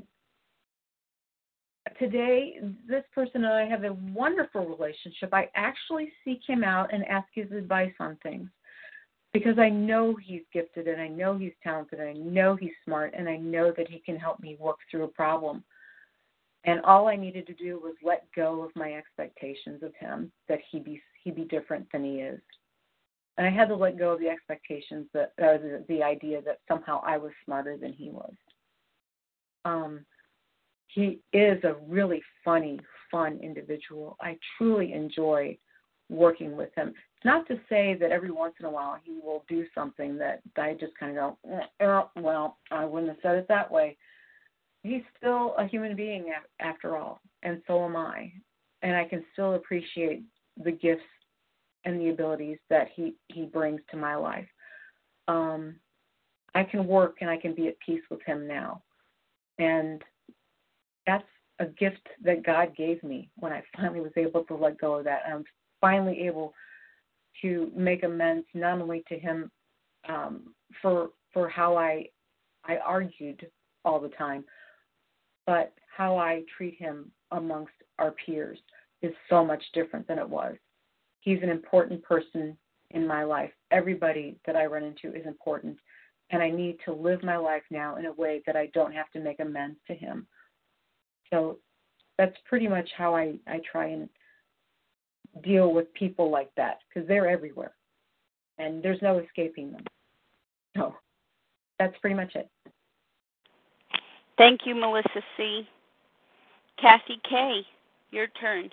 C: Today, this person and I have a wonderful relationship. I actually seek him out and ask his advice on things because I know he's gifted and I know he's talented and I know he's smart and I know that he can help me work through a problem. And all I needed to do was let go of my expectations of him, that he be he be different than he is. And I had to let go of the expectations that, or the, the idea that somehow I was smarter than he was. Um. He is a really funny, fun individual. I truly enjoy working with him. It's not to say that every once in a while he will do something that I just kind of go, oh, well, I wouldn't have said it that way. He's still a human being after all, and so am I. And I can still appreciate the gifts and the abilities that he, he brings to my life. Um, I can work and I can be at peace with him now. And that's a gift that God gave me when I finally was able to let go of that. I'm finally able to make amends not only to him um, for for how I I argued all the time, but how I treat him amongst our peers is so much different than it was. He's an important person in my life. Everybody that I run into is important, and I need to live my life now in a way that I don't have to make amends to him. So that's pretty much how I, I try and deal with people like that, because they're everywhere, and there's no escaping them. So that's pretty much it.
B: Thank you, Melissa C. Kathy K., your turn.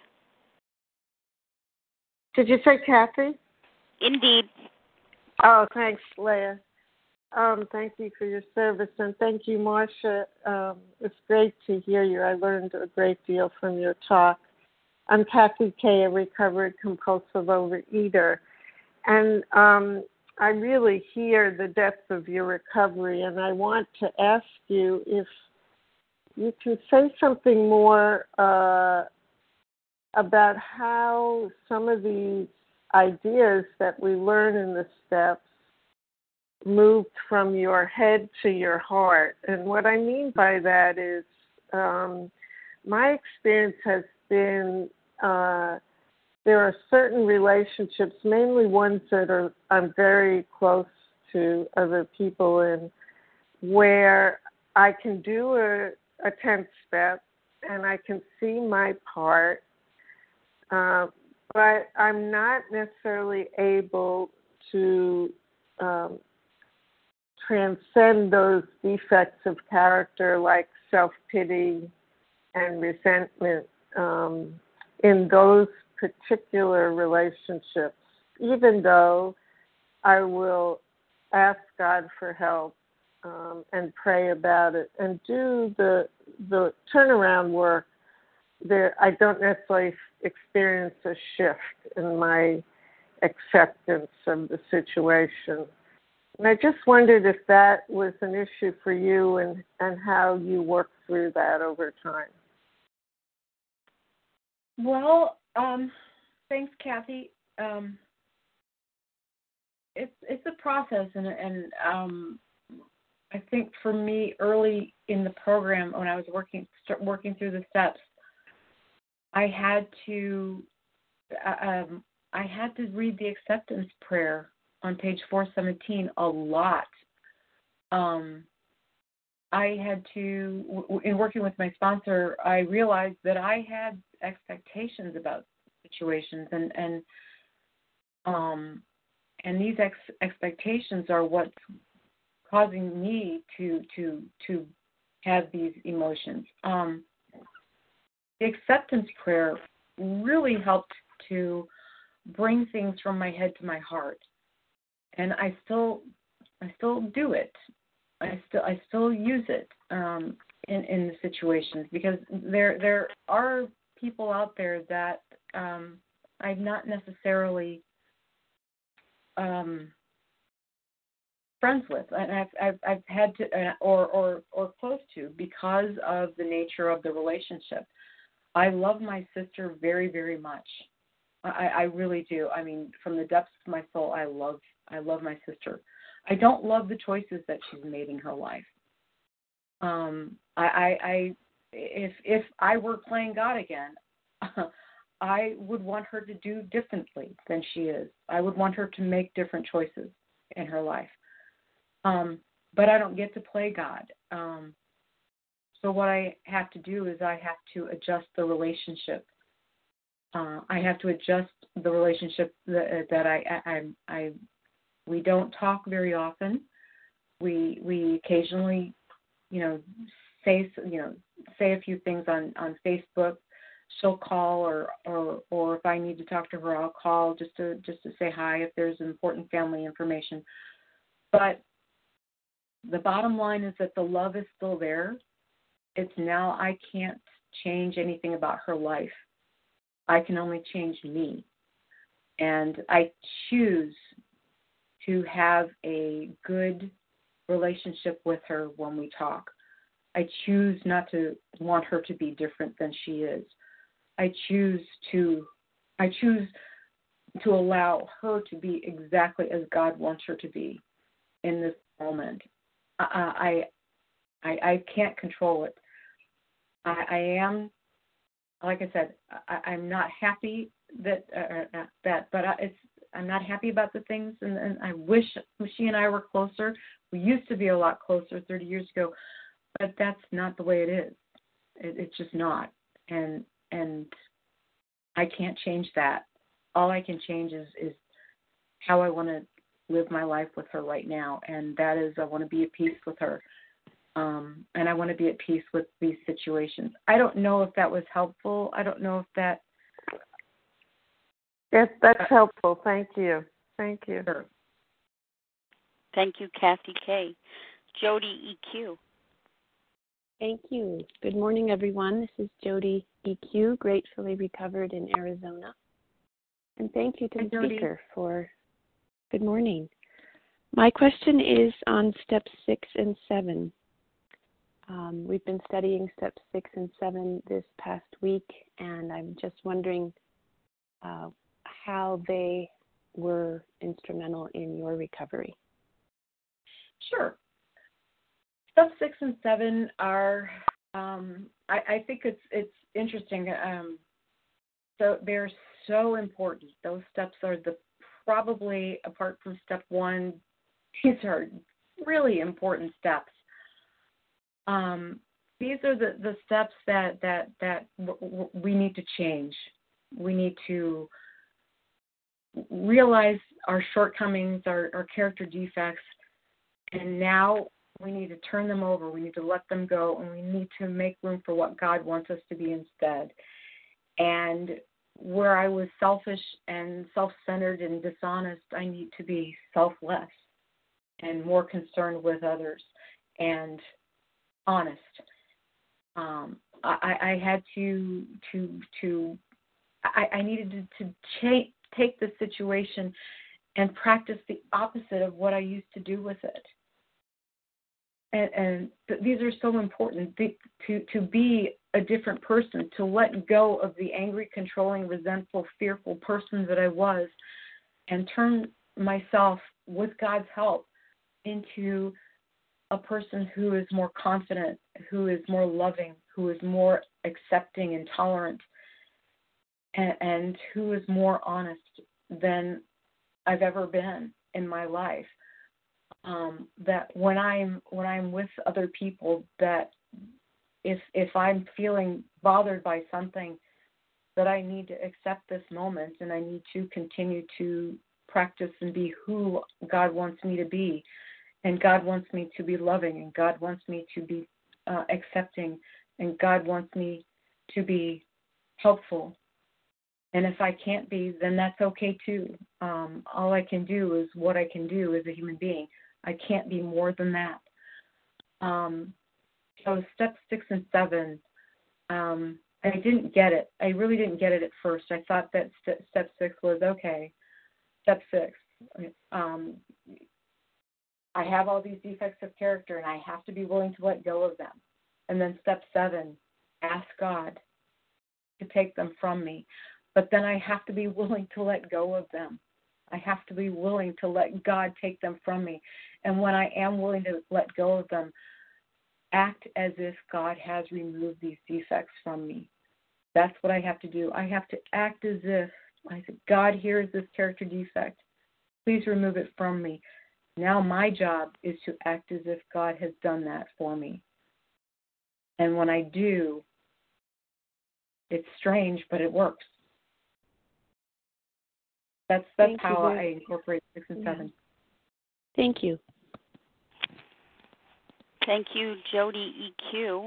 F: Did you say Kathy?
B: Indeed.
F: Oh, thanks, Leah. Um, thank you for your service, and thank you, Marcia. Um, it's great to hear you. I learned a great deal from your talk. I'm Kathy K., a recovered compulsive overeater, and um, I really hear the depth of your recovery, and I want to ask you if you can say something more uh, about how some of these ideas that we learn in the steps moved from your head to your heart. And what I mean by that is um, my experience has been uh, there are certain relationships, mainly ones that are I'm very close to other people in, where I can do a, a tenth step and I can see my part, uh, but I'm not necessarily able to um, transcend those defects of character like self-pity and resentment um, in those particular relationships, even though I will ask God for help um, and pray about it and do the the turnaround work. There, I don't necessarily experience a shift in my acceptance of the situation. And I just wondered if that was an issue for you and, and how you work through that over time.
C: Well, um, thanks, Kathy. Um, it's it's a process, and and um, I think for me, early in the program, when I was working start working through the steps, I had to uh, um, I had to read the acceptance prayer on page four seventeen a lot. Um, I had to, in working with my sponsor, I realized that I had expectations about situations, and and um, and these ex- expectations are what's causing me to to to have these emotions. Um, the acceptance prayer really helped to bring things from my head to my heart, and I still I still do it. I still I still use it um, in in the situations, because there there are people out there that um, I'm not necessarily um, friends with, and I've I've, I've had to uh, or or or close to, because of the nature of the relationship. I love my sister very, very much. I, I really do. I mean, from the depths of my soul, I love I love my sister. I don't love the choices that she's made in her life. Um, I, I, I if if I were playing God again, I would want her to do differently than she is. I would want her to make different choices in her life. Um, but I don't get to play God. Um, so what I have to do is I have to adjust the relationship. Uh, I have to adjust the relationship that, that I, I, I, we don't talk very often. We we occasionally, you know, say you know say a few things on, on Facebook. She'll call, or, or or if I need to talk to her, I'll call just to just to say hi if there's important family information. But the bottom line is that the love is still there. It's now I can't change anything about her life. I can only change me. And I choose to have a good relationship with her when we talk. I choose not to want her to be different than she is. I choose to I choose to allow her to be exactly as God wants her to be in this moment. I I I, I can't control it. I, I am, like I said, I, I'm not happy that uh, that, but I, it's I'm not happy about the things, and, and I wish she and I were closer. We used to be a lot closer thirty years ago, but that's not the way it is. It, it's just not, and and I can't change that. All I can change is is how I want to live my life with her right now, and that is I want to be at peace with her. Um, and I want to be at peace with these situations. I don't know if that was helpful. I don't know if that...
F: Yes, that's uh, helpful. Thank you. Thank you.
B: Sure. Thank you, Kathy K. Jody E Q.
G: Thank you. Good morning, everyone. This is Jody E Q, gratefully recovered in Arizona. And thank you to
C: Hi,
G: the
C: Jody.
G: speaker for... Good morning. My question is on steps six and seven. Um, we've been studying steps six and seven this past week, and I'm just wondering uh, how they were instrumental in your recovery.
C: Sure. Steps six and seven are, um, I, I think it's it's interesting. Um, so they're so important. Those steps are the probably, apart from step one, these are really important steps. Um, these are the, the steps that, that, that w- w- we need to change. We need to realize our shortcomings, our, our character defects, and now we need to turn them over. We need to let them go, and we need to make room for what God wants us to be instead. And where I was selfish and self-centered and dishonest, I need to be selfless and more concerned with others and honest. Um, I, I had to to to I, I needed to, to cha- take the situation and practice the opposite of what I used to do with it. And, and th- these are so important, the, to, to be a different person, to let go of the angry, controlling, resentful, fearful person that I was, and turn myself, with God's help, into a person who is more confident, who is more loving, who is more accepting and tolerant, and, and who is more honest than I've ever been in my life. Um, that when I'm when I'm with other people, that if if I'm feeling bothered by something, that I need to accept this moment, and I need to continue to practice and be who God wants me to be. And God wants me to be loving, and God wants me to be uh, accepting, and God wants me to be helpful. And if I can't be, then that's okay too. Um, all I can do is what I can do as a human being. I can't be more than that. Um, so step six and seven, um, I didn't get it. I really didn't get it at first. I thought that st- step six was okay. Step six, um, I have all these defects of character, and I have to be willing to let go of them. And then step seven, ask God to take them from me. But then I have to be willing to let go of them. I have to be willing to let God take them from me. And when I am willing to let go of them, act as if God has removed these defects from me. That's what I have to do. I have to act as if, I said, God, here is this character defect. Please remove it from me. Now my job is to act as if God has done that for me. And when I do, it's strange, but it works. That's that's
G: Thank
C: how
G: you,
C: I incorporate six and
G: yeah.
C: seven.
G: Thank you.
B: Thank you, Jody E Q.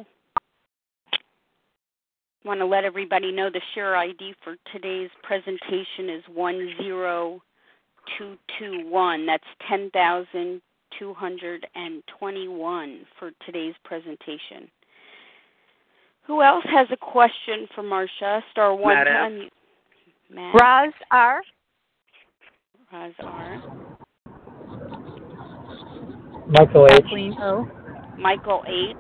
B: I want to let everybody know the share I D for today's presentation is one zero two two one. That's ten thousand two hundred twenty-one for today's presentation. Who else has a question for Marcia? Star one
H: Matt
B: to
H: F.
B: unmute. Matt.
I: Roz R.
B: Roz R.
J: Michael H.
I: Kathleen O.
B: Michael H.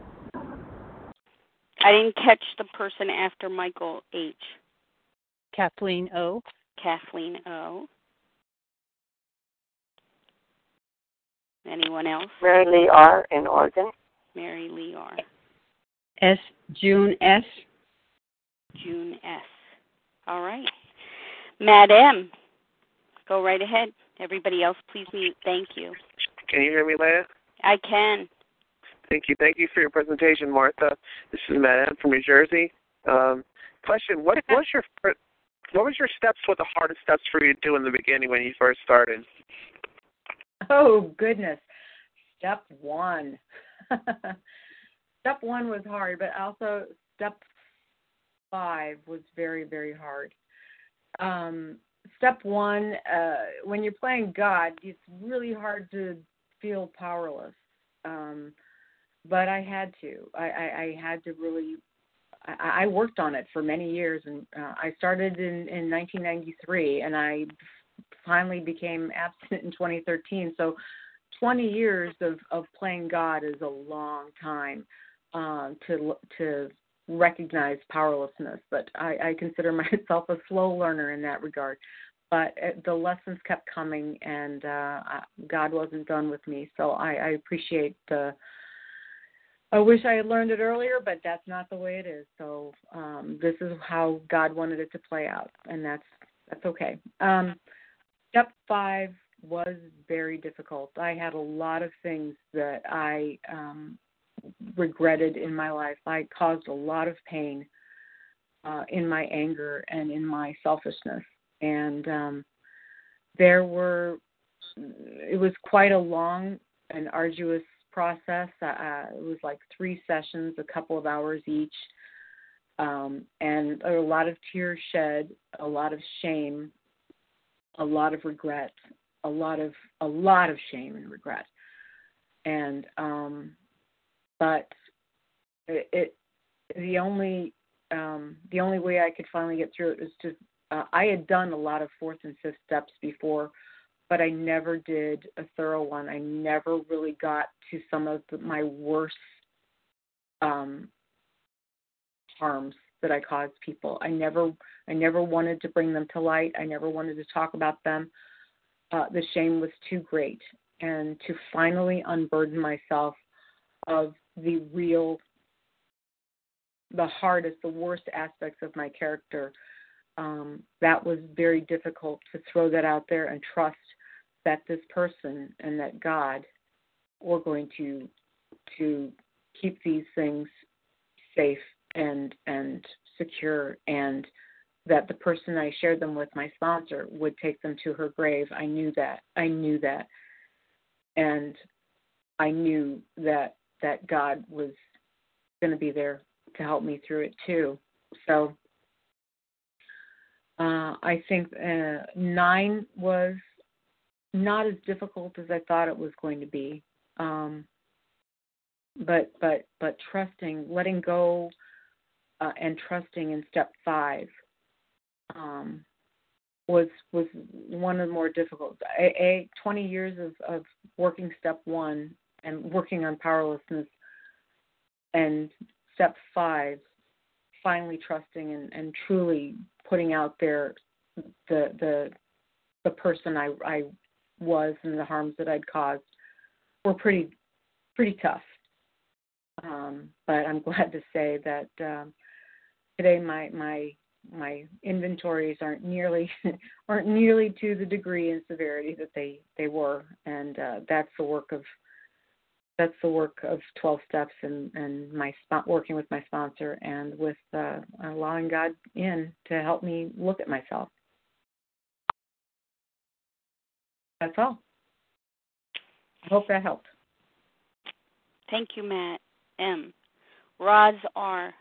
B: I didn't catch the person after Michael H.
I: Kathleen O.
B: Kathleen O. Anyone else?
K: Mary Lee R. in Oregon.
B: Mary Lee R.
A: S. June S.
B: June S. All right. Matt M. Go right ahead. Everybody else, please mute. Thank you.
H: Can you hear me, Leah?
B: I can.
H: Thank you. Thank you for your presentation, Martha. This is Matt M. from New Jersey. Um, question: What was your what was your steps? What the hardest steps for you to do in the beginning when you first started?
C: Oh, goodness. Step one. Step one was hard, but also step five was very, very hard. Um, step one, uh, when you're playing God, it's really hard to feel powerless. Um, but I had to. I, I, I had to really, I, I worked on it for many years, and uh, I started in, in nineteen ninety-three, and I finally became abstinent in twenty thirteen. So twenty years of, of playing God is a long time um, to to recognize powerlessness. But I, I consider myself a slow learner in that regard. But the lessons kept coming, and uh, God wasn't done with me. So I, I appreciate the. I wish I had learned it earlier, but that's not the way it is. So um, this is how God wanted it to play out, and that's that's okay. Um, step five was very difficult. I had a lot of things that I um, regretted in my life. I caused a lot of pain uh, in my anger and in my selfishness. And um, there were, it was quite a long and arduous process. Uh, it was like three sessions, a couple of hours each, um, and a lot of tears shed, a lot of shame, a lot of regret, a lot of a lot of shame and regret, and um, but it, it the only um, the only way I could finally get through it was to uh, I had done a lot of fourth and fifth steps before, but I never did a thorough one. I never really got to some of the, my worst um, harms that I caused people. I never, I never wanted to bring them to light. I never wanted to talk about them. Uh, the shame was too great, and to finally unburden myself of the real, the hardest, the worst aspects of my character. Um, that was very difficult to throw that out there and trust that this person and that God were going to to keep these things safe and and secure, and that the person I shared them with, my sponsor, would take them to her grave. I knew that. I knew that. And I knew that that God was going to be there to help me through it too. So uh, I think uh, nine was not as difficult as I thought it was going to be. Um, but but but trusting, letting go, uh, and trusting in step five um, was was one of the more difficult. A, a twenty years of, of working step one and working on powerlessness, and step five, finally trusting and, and truly putting out there the the the person I, I was and the harms that I'd caused were pretty pretty tough. Um, but I'm glad to say that um, today my my my inventories aren't nearly aren't nearly to the degree and severity that they, they were, and uh, that's the work of that's the work of twelve steps and and my spot working with my sponsor and with uh, allowing God in to help me look at myself. That's all. I hope that helped.
B: Thank you, Matt M. Roz R.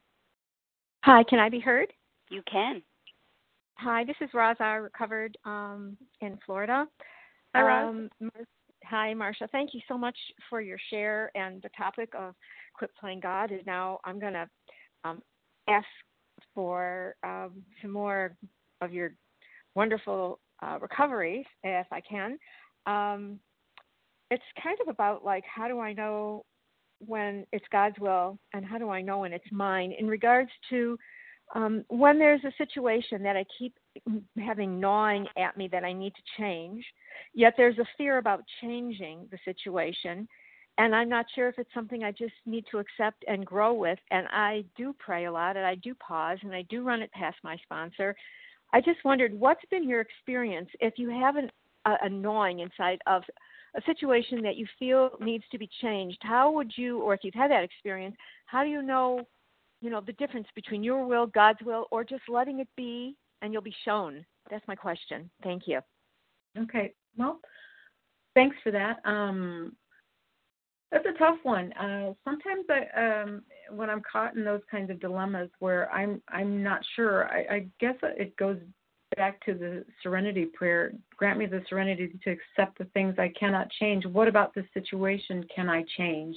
L: Hi, can I be heard?
B: You can.
L: Hi, this is Roz R. Recovered um, in Florida.
C: Hi, Roz.
L: Um, Mar- hi, Marcia. Thank you so much for your share and the topic of Quit Playing God. And now I'm going to um, ask for um, some more of your wonderful uh, recovery, if I can. Um, it's kind of about like, how do I know when it's God's will and how do I know when it's mine in regards to um, when there's a situation that I keep having gnawing at me that I need to change, yet there's a fear about changing the situation, and I'm not sure if it's something I just need to accept and grow with, and I do pray a lot, and I do pause, and I do run it past my sponsor. I just wondered, what's been your experience if you have an, a, a gnawing inside of a situation that you feel needs to be changed? How would you, or if you've had that experience, how do you know, you know, the difference between your will, God's will, or just letting it be and you'll be shown? That's my question. Thank you.
C: Okay. Well, thanks for that. Um, that's a tough one. Uh, sometimes I, um, when I'm caught in those kinds of dilemmas where I'm, I'm not sure, I, I guess it goes back to the serenity prayer. Grant me the serenity to accept the things I cannot change. What about this situation can I change?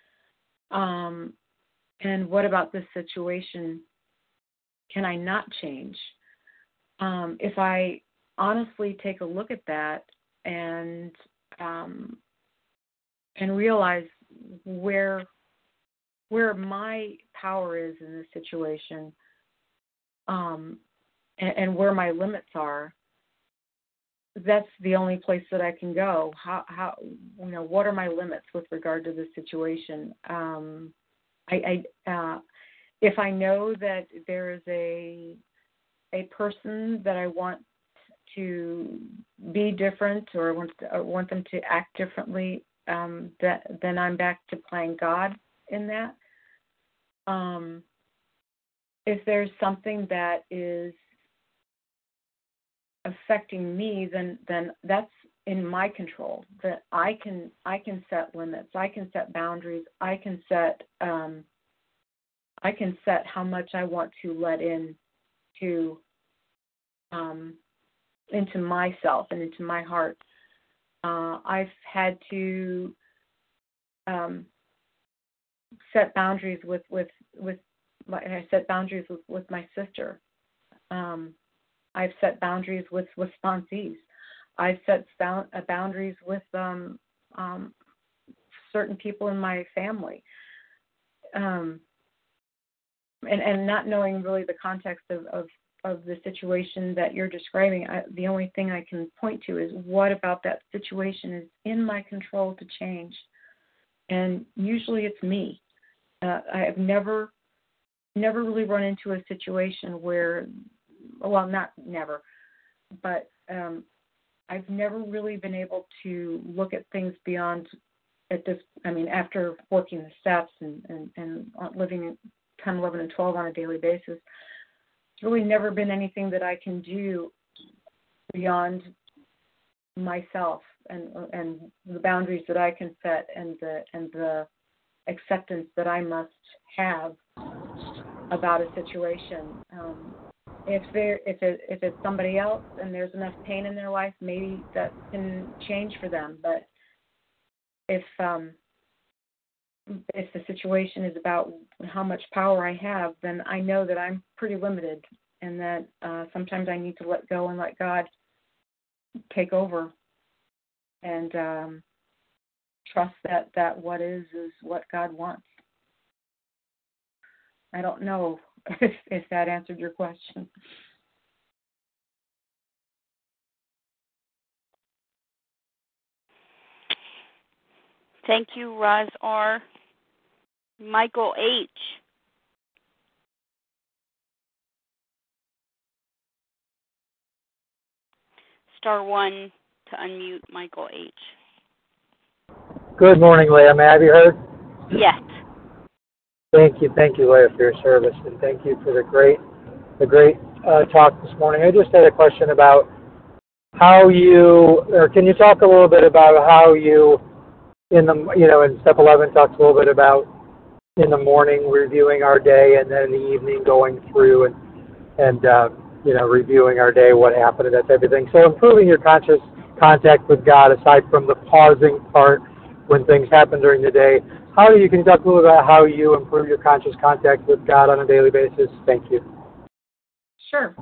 C: Um, and what about this situation can I not change? Um, if I honestly take a look at that and um, and realize where where my power is in this situation, um, and, and where my limits are, that's the only place that I can go. How, how, you know, what are my limits with regard to the situation? Um, I, I uh, if I know that there is a a person that I want to be different or want to, or want them to act differently, um, that then I'm back to playing God in that. Um, if there's something that is affecting me, then then that's in my control. That I can I can set limits. I can set boundaries. I can set um, I can set how much I want to let in to um, into myself and into my heart. Uh, I've had to um, set boundaries with with with my, I set boundaries with, with my sister. Um, I've set boundaries with, with sponsees. I've set boundaries with um, um, certain people in my family. Um, and, and not knowing really the context of, of, of the situation that you're describing, I, the only thing I can point to is what about that situation is in my control to change. And usually it's me. Uh, I have never, never really run into a situation where, well, not never, but um, I've never really been able to look at things beyond at this, I mean, after working the steps and, and, and living ten, eleven, and twelve on a daily basis, it's really never been anything that I can do beyond myself and and the boundaries that I can set and the and the acceptance that I must have about a situation. Um, if there if it if it's somebody else and there's enough pain in their life, maybe that can change for them. But if um, if the situation is about how much power I have, then I know that I'm pretty limited, and that uh, sometimes I need to let go and let God take over, and um, trust that, that what is is what God wants. I don't know if, if that answered your question.
B: Thank you, Roz R. Michael H. Star one to unmute Michael H.
J: Good morning, Leah. May I be heard?
B: Yes.
J: Thank you, thank you, Leah, for your service, and thank you for the great, the great uh, talk this morning. I just had a question about how you, or can you talk a little bit about how you, in the, you know, in step eleven talks a little bit about in the morning reviewing our day, and then in the evening going through and and uh, you know reviewing our day, what happened, and that type of thing. So improving your conscious contact with God, aside from the pausing part when things happen during the day. How do you, can you talk a little about how you improve your conscious contact with God on a daily basis? Thank you.
C: Sure.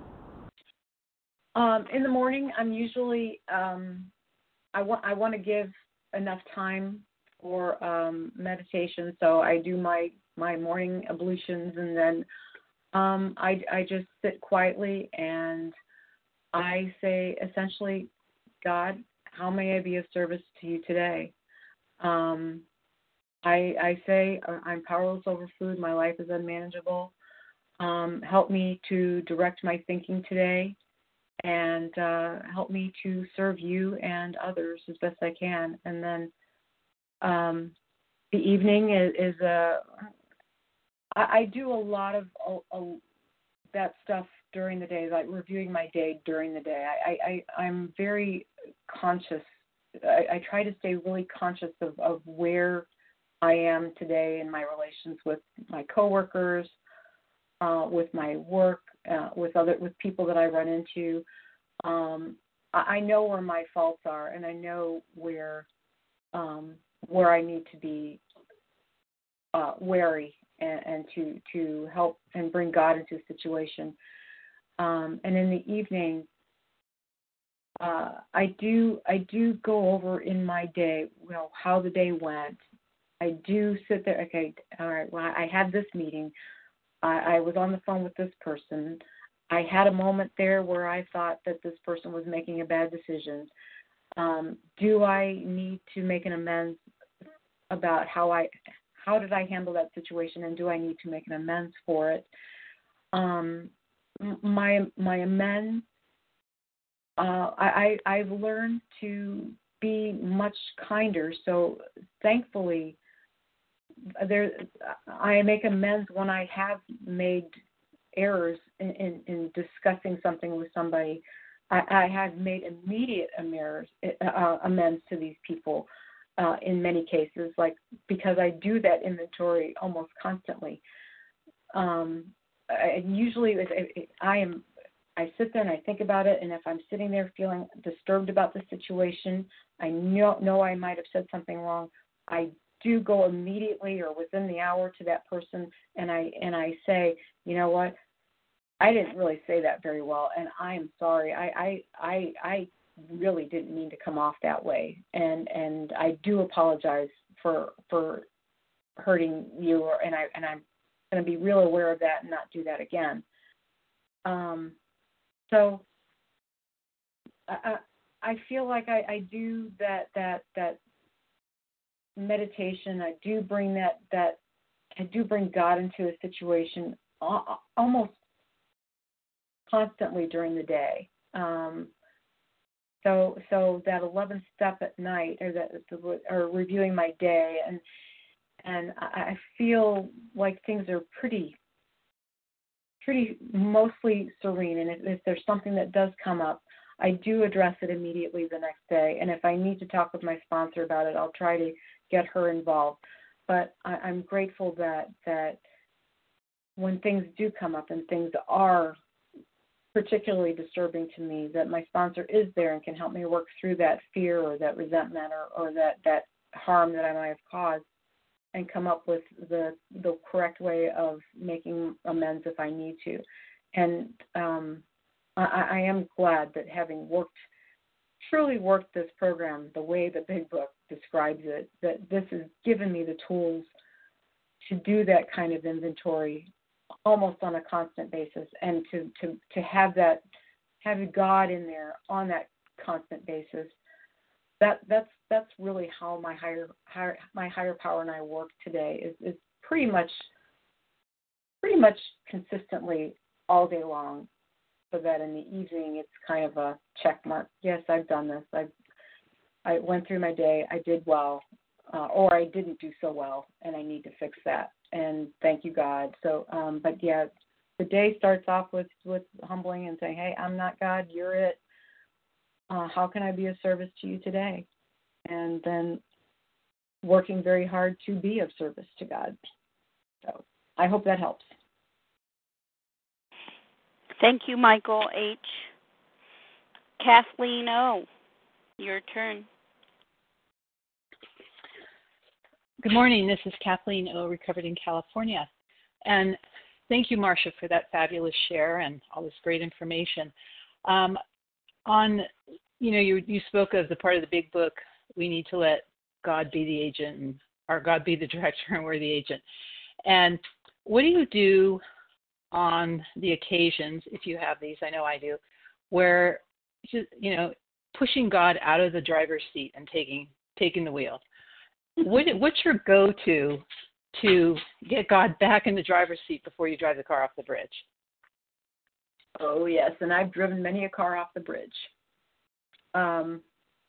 C: Um, in the morning, I'm usually, um, I want I want to give enough time for um, meditation, so I do my, my morning ablutions, and then um, I, I just sit quietly and I say, essentially, God, how may I be of service to you today? Um, I, I say, I'm powerless over food. My life is unmanageable. Um, help me to direct my thinking today, and uh, help me to serve you and others as best I can. And then um, the evening is, is a, I, I do a lot of a, a, that stuff during the day, like reviewing my day during the day. I, I, I'm very conscious. I, I try to stay really conscious of, of where I am today in my relations with my coworkers, uh, with my work, uh, with other with people that I run into. Um, I, I know where my faults are, and I know where um, where I need to be uh, wary and, and to to help and bring God into a situation. Um, and in the evening, uh, I do I do go over in my day, you know, how the day went. I do sit there. Okay, all right. Well, I had this meeting. I, I was on the phone with this person. I had a moment there where I thought that this person was making a bad decision. Um, do I need to make an amends about how I how did I handle that situation, and do I need to make an amends for it? Um, my my amends. Uh, I, I I've learned to be much kinder. So thankfully, there I make amends when I have made errors in, in, in discussing something with somebody. I, I have made immediate amers, uh, amends to these people uh, in many cases, like because I do that inventory almost constantly. Um, I, usually, if, if I am, I sit there and I think about it, and if I'm sitting there feeling disturbed about the situation, I know, know I might have said something wrong. I do go immediately or within the hour to that person, and I and I say, you know what, I didn't really say that very well, and I'm sorry. I I I, I really didn't mean to come off that way, and and I do apologize for for hurting you, or, and I and I'm going to be real aware of that and not do that again. Um, so I I feel like I, I do that that that meditation. I do bring that that I do bring God into a situation almost constantly during the day. Um, so so that eleventh step at night, or that or reviewing my day, and and I feel like things are pretty pretty mostly serene. And if, if there's something that does come up, I do address it immediately the next day. And if I need to talk with my sponsor about it, I'll try to get her involved. But I, I'm grateful that that when things do come up and things are particularly disturbing to me, that my sponsor is there and can help me work through that fear or that resentment or, or that, that harm that I might have caused, and come up with the the correct way of making amends if I need to. And um, I, I am glad that having worked, truly worked this program the way the Big Book describes it, that this has given me the tools to do that kind of inventory almost on a constant basis, and to, to, to have that, have God in there on that constant basis. That that's that's really how my higher, higher my higher power and I work today, is, is pretty much pretty much consistently all day long, so that in the evening it's kind of a check mark. Yes, I've done this. I I went through my day. I did well, uh, or I didn't do so well, and I need to fix that. And thank you, God. So, um, but yeah, the day starts off with with humbling and saying, "Hey, I'm not God. You're it. Uh, how can I be of service to you today?" And then working very hard to be of service to God. So I hope that helps.
B: Thank you, Michael H. Kathleen O., your turn.
I: Good morning. This is Kathleen O., recovered in California. And thank you, Marcia, for that fabulous share and all this great information. Um, on, you know, you, you spoke of the part of the Big Book, we need to let God be the agent, and or God be the director, and we're the agent. And what do you do on the occasions, if you have these, I know I do, where, you know, pushing God out of the driver's seat and taking taking the wheel? What, what's your go-to to get God back in the driver's seat before you drive the car off the bridge?
C: Oh, yes, and I've driven many a car off the bridge. Um,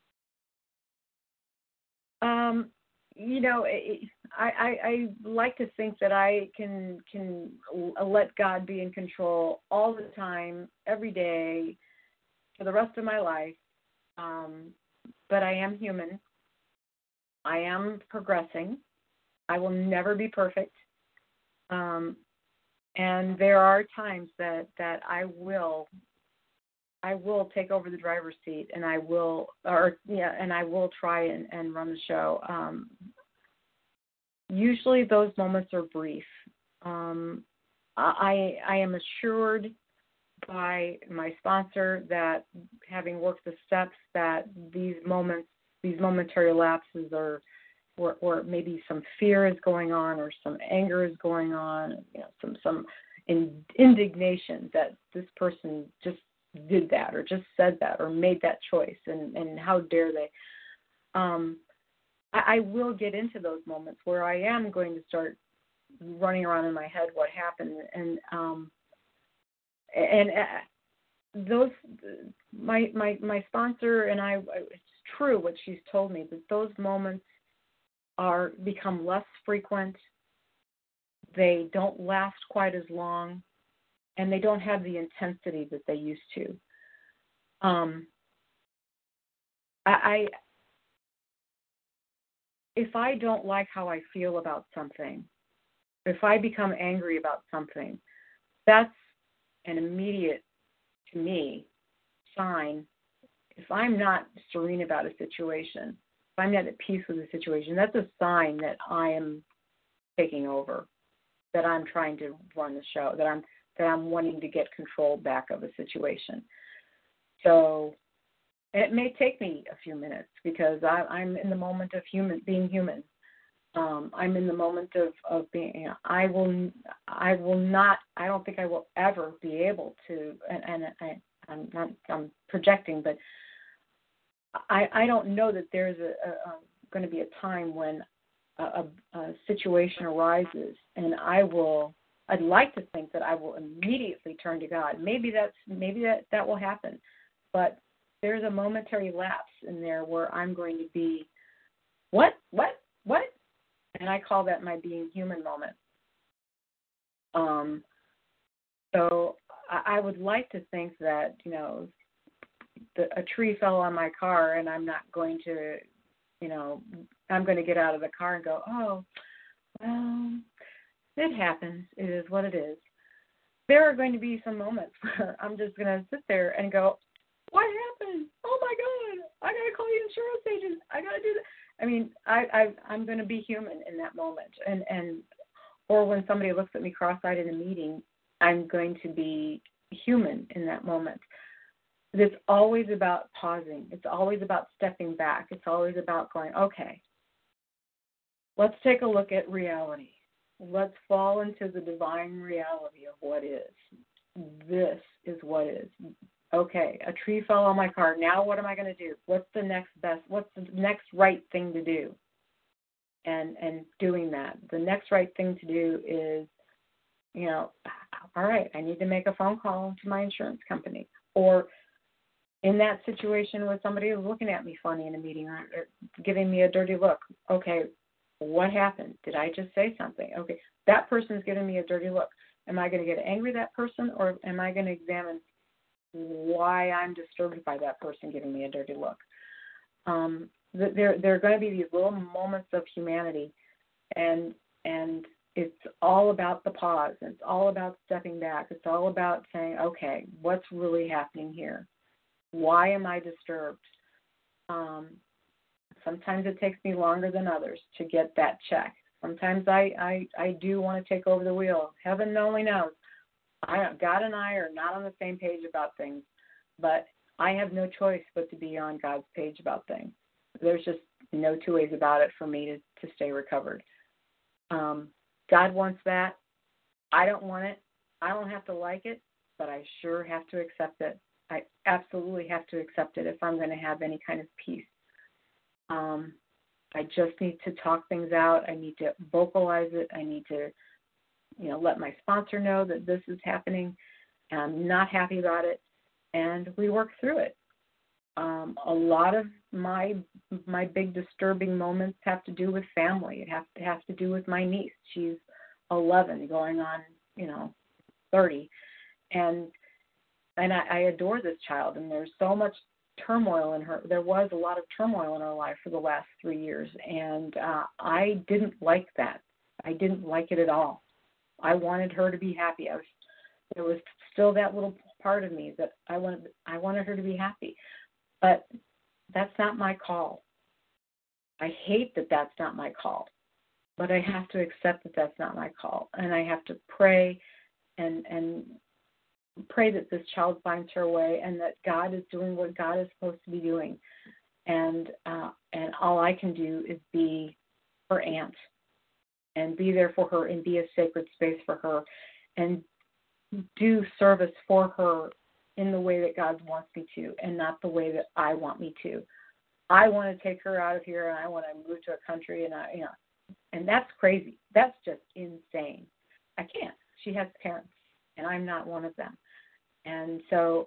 C: um, you know, I, I, I like to think that I can can let God be in control all the time, every day, for the rest of my life. Um, but I am human. I am progressing. I will never be perfect. Um, and there are times that, that I will I will take over the driver's seat, and I will or yeah, and I will try and, and run the show. Um, usually those moments are brief. Um, I I am assured by my sponsor that, having worked the steps, that these moments, these momentary lapses are, or, or maybe some fear is going on, or some anger is going on, you know, some some in, indignation that this person just did that, or just said that, or made that choice, and, and how dare they. Um, I, I will get into those moments where I am going to start running around in my head what happened, and um, and uh, those my my my sponsor and I, it's true what she's told me, that those moments are become less frequent. They don't last quite as long, and they don't have the intensity that they used to. Um, I, I if I don't like how I feel about something, if I become angry about something, that's an immediate, to me, sign. If I'm not serene about a situation, if I'm not at peace with a situation, that's a sign that I am taking over, that I'm trying to run the show, that I'm that I'm wanting to get control back of a situation. So it may take me a few minutes because I, I'm in the moment of human being human. Um, I'm in the moment of, of being. You know, I will. I will not. I don't think I will ever be able to. And, and I, I'm not. I'm projecting, but I, I don't know that there's a, a, a going to be a time when a, a, a situation arises, and I will. I'd like to think that I will immediately turn to God. Maybe that's. Maybe that that will happen, but there's a momentary lapse in there where I'm going to be, what, what, what? And I call that my being human moment. Um, so I, I would like to think that, you know, the, a tree fell on my car and I'm not going to, you know, I'm going to get out of the car and go, oh, well, it happens. It is what it is. There are going to be some moments where I'm just going to sit there and go, what happened? Oh, my God. I got to call the insurance agent. I got to do that. I mean, I, I, I'm going to be human in that moment. And, and or when somebody looks at me cross-eyed in a meeting, I'm going to be human in that moment. It's always about pausing. It's always about stepping back. It's always about going, okay, let's take a look at reality. Let's fall into the divine reality of what is. This is what is. Okay, a tree fell on my car. Now what am I going to do? What's the next best, what's the next right thing to do? And and doing that. The next right thing to do is, you know, all right, I need to make a phone call to my insurance company. Or in that situation where somebody is looking at me funny in a meeting or, or giving me a dirty look, okay, what happened? Did I just say something? Okay, that person's giving me a dirty look. Am I going to get angry at that person, or am I going to examine why I'm disturbed by that person giving me a dirty look? Um, there, there are going to be these little moments of humanity, and and it's all about the pause. It's all about stepping back. It's all about saying, okay, what's really happening here? Why am I disturbed? Um, sometimes it takes me longer than others to get that check. Sometimes I, I, I do want to take over the wheel. Heaven only knows. I, God and I are not on the same page about things, but I have no choice but to be on God's page about things. There's just no two ways about it for me to, to stay recovered. Um, God wants that. I don't want it. I don't have to like it, but I sure have to accept it. I absolutely have to accept it if I'm going to have any kind of peace. Um, I just need to talk things out. I need to vocalize it. I need to, you know, let my sponsor know that this is happening. And I'm not happy about it, and we work through it. Um, a lot of my my big disturbing moments have to do with family. It has to have to do with my niece. She's eleven, going on, you know, thirty, and and I, I adore this child. And there's so much turmoil in her. There was a lot of turmoil in her life for the last three years, and uh, I didn't like that. I didn't like it at all. I wanted her to be happy. I was, there was still that little part of me that I wanted. I wanted her to be happy, but that's not my call. I hate that that's not my call, but I have to accept that that's not my call, and I have to pray and and pray that this child finds her way, and that God is doing what God is supposed to be doing, and uh, and all I can do is be her aunt and be there for her and be a sacred space for her and do service for her in the way that God wants me to, and not the way that I want me to. I want to take her out of here, and I want to move to a country, and I, you know, and that's crazy. That's just insane. I can't. She has parents, and I'm not one of them. And so,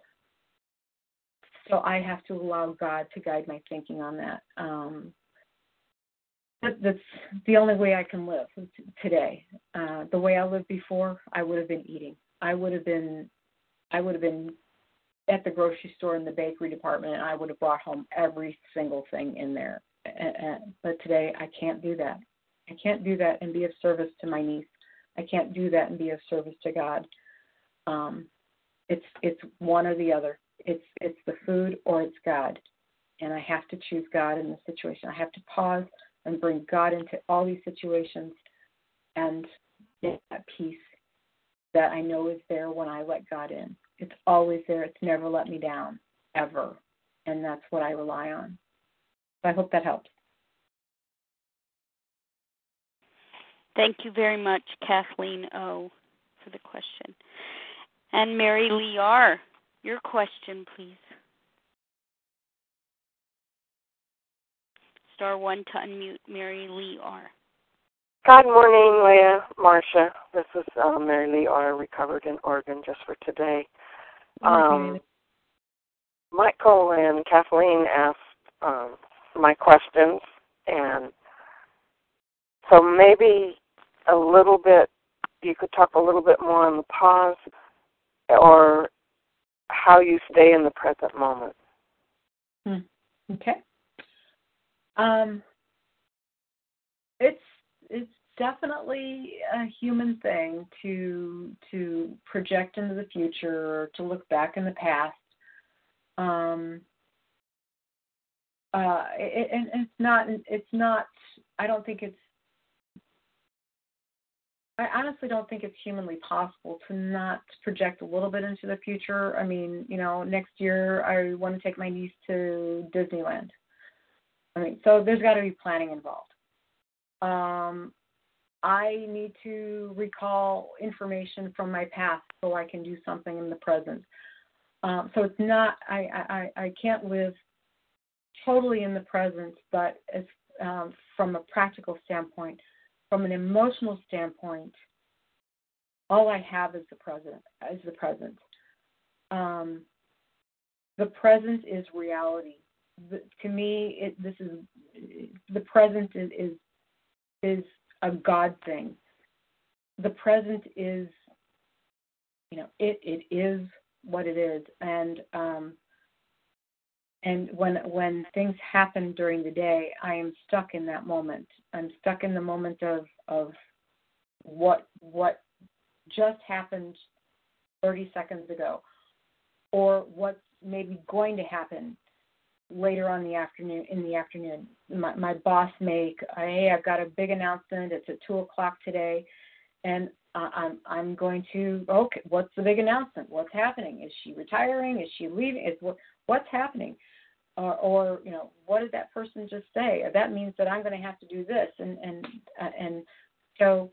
C: so I have to allow God to guide my thinking on that. Um, that that's the only way I can live today. Uh, the way I lived before, I would have been eating. I would have been, I would have been at the grocery store in the bakery department, and I would have brought home every single thing in there. But today I can't do that. I can't do that and be of service to my niece. I can't do that and be of service to God. Um, it's it's one or the other. It's it's the food or it's God, and I have to choose God in this situation. I have to pause and bring God into all these situations, and get that peace that I know is there when I let God in. It's always there. It's never let me down, ever, and that's what I rely on. So I hope that helps.
B: Thank you very much, Kathleen O., for the question. And Mary Lee R., your question, please. Star one to unmute Mary Lee R.
K: Good morning, Leah, Marcia. This is uh, Mary Lee R., recovered in Oregon just for today. Um, Michael and Kathleen asked um, my questions, and so maybe a little bit, you could talk a little bit more on the pause or how you stay in the present moment.
C: Hmm. Okay. Um, it's it's definitely a human thing to to project into the future, to look back in the past. Um, uh, it, and it's not. It's not. I don't think it's. I honestly don't think it's humanly possible to not project a little bit into the future. I mean, you know, next year I want to take my niece to Disneyland. I mean, so there's got to be planning involved. Um, I need to recall information from my past so I can do something in the present. Um, so it's not, I, I, I can't live totally in the present, but as, um, from a practical standpoint, from an emotional standpoint, all I have is the present. Is the present. Um, the present is reality. The, to me, it, this is the present is, is is a God thing. The present is, you know, it it is what it is, and um, and when when things happen during the day, I am stuck in that moment. I'm stuck in the moment of of what what just happened thirty seconds ago, or what's maybe going to happen later on the afternoon. In the afternoon, my, my boss may, hey, I've got a big announcement. It's at two o'clock today, and uh, I'm I'm going to. Okay, what's the big announcement? What's happening? Is she retiring? Is she leaving? Is what what's happening? Or, or you know, what did that person just say? That means that I'm going to have to do this, and and uh, and so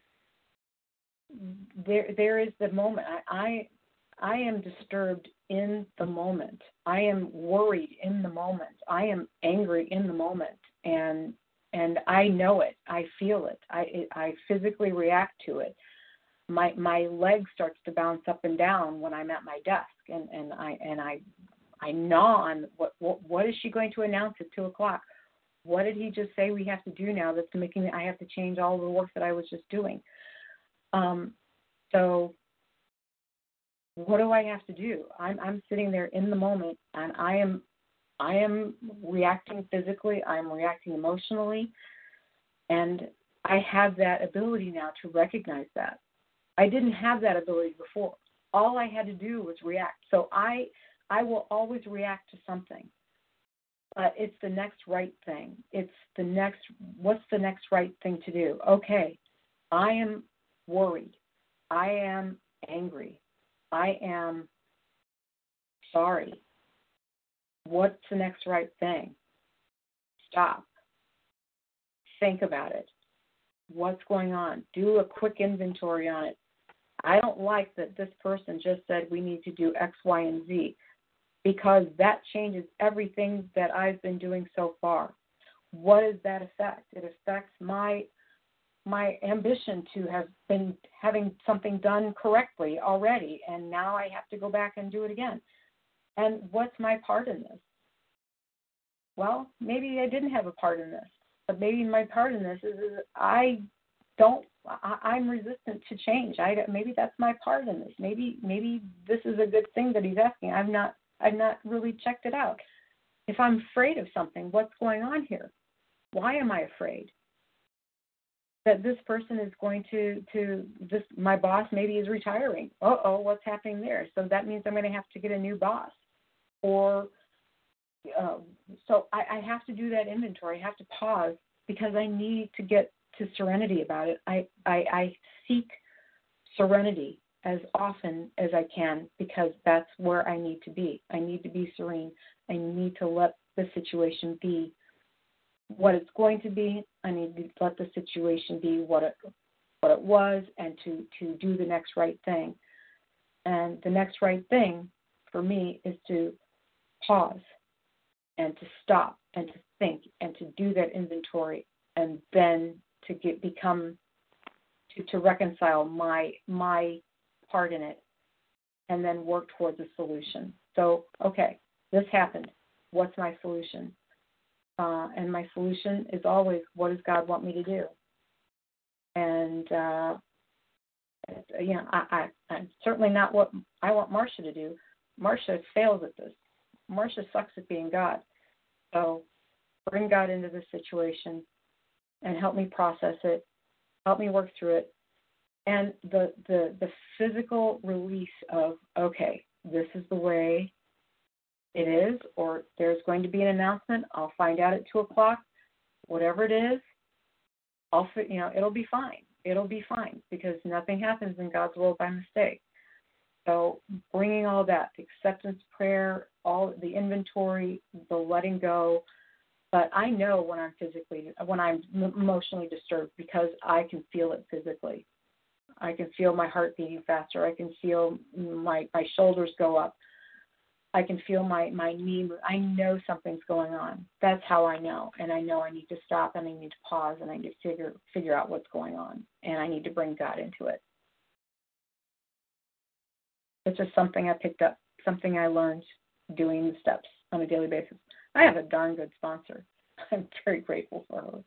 C: there there is the moment. I, I I am disturbed in the moment. I am worried in the moment. I am angry in the moment, and and I know it. I feel it. I it, I physically react to it. My my leg starts to bounce up and down when I'm at my desk, and, and I and I I gnaw on what, what what is she going to announce at two o'clock? What did he just say we have to do now that's making I have to change all the work that I was just doing? Um, so what do I have to do? I'm I'm sitting there in the moment, and I am I am reacting physically. I'm reacting emotionally, and I have that ability now to recognize that. I didn't have that ability before. All I had to do was react. So I I will always react to something, but it's the next right thing. It's the next. What's the next right thing to do? Okay, I am worried. I am angry. I am sorry. What's the next right thing? Stop. Think about it. What's going on? Do a quick inventory on it. I don't like that this person just said we need to do X, Y, and Z, because that changes everything that I've been doing so far. What does that affect? It affects my my ambition to have been having something done correctly already, and now I have to go back and do it again. And what's my part in this? Well, maybe I didn't have a part in this, but maybe my part in this is, is I don't, I, I'm resistant to change. I, maybe that's my part in this. Maybe maybe this is a good thing that he's asking. I'm not I've not really checked it out. If I'm afraid of something, what's going on here? Why am I afraid? That this person is going to, to this, my boss maybe is retiring. Uh-oh, what's happening there? So that means I'm going to have to get a new boss. Or, uh, so I, I have to do that inventory. I have to pause because I need to get to serenity about it. I, I, I seek serenity as often as I can because that's where I need to be. I need to be serene. I need to let the situation be what it's going to be. I need to let the situation be what it what it was, and to, to do the next right thing. And the next right thing for me is to pause and to stop and to think and to do that inventory, and then to get become to, to reconcile my my part in it, and then work towards a solution. So, okay, this happened. What's my solution? Uh, and my solution is always, what does God want me to do? And, uh, you know, I, I, I'm certainly not what I want Marcia to do. Marcia fails at this. Marcia sucks at being God. So bring God into this situation and help me process it, help me work through it. And the, the, the physical release of, okay, this is the way it is, or there's going to be an announcement. I'll find out at two o'clock. Whatever it is, I'll, you know, it'll be fine. It'll be fine because nothing happens in God's will by mistake. So bringing all that, the acceptance prayer, all the inventory, the letting go. But I know when I'm physically, when I'm emotionally disturbed because I can feel it physically. I can feel my heart beating faster. I can feel my, my shoulders go up. I can feel my, my knee move. I know something's going on. That's how I know. And I know I need to stop and I need to pause and I need to figure figure out what's going on. And I need to bring God into it. It's just something I picked up, something I learned doing the steps on a daily basis. I have a darn good sponsor. I'm very grateful for her.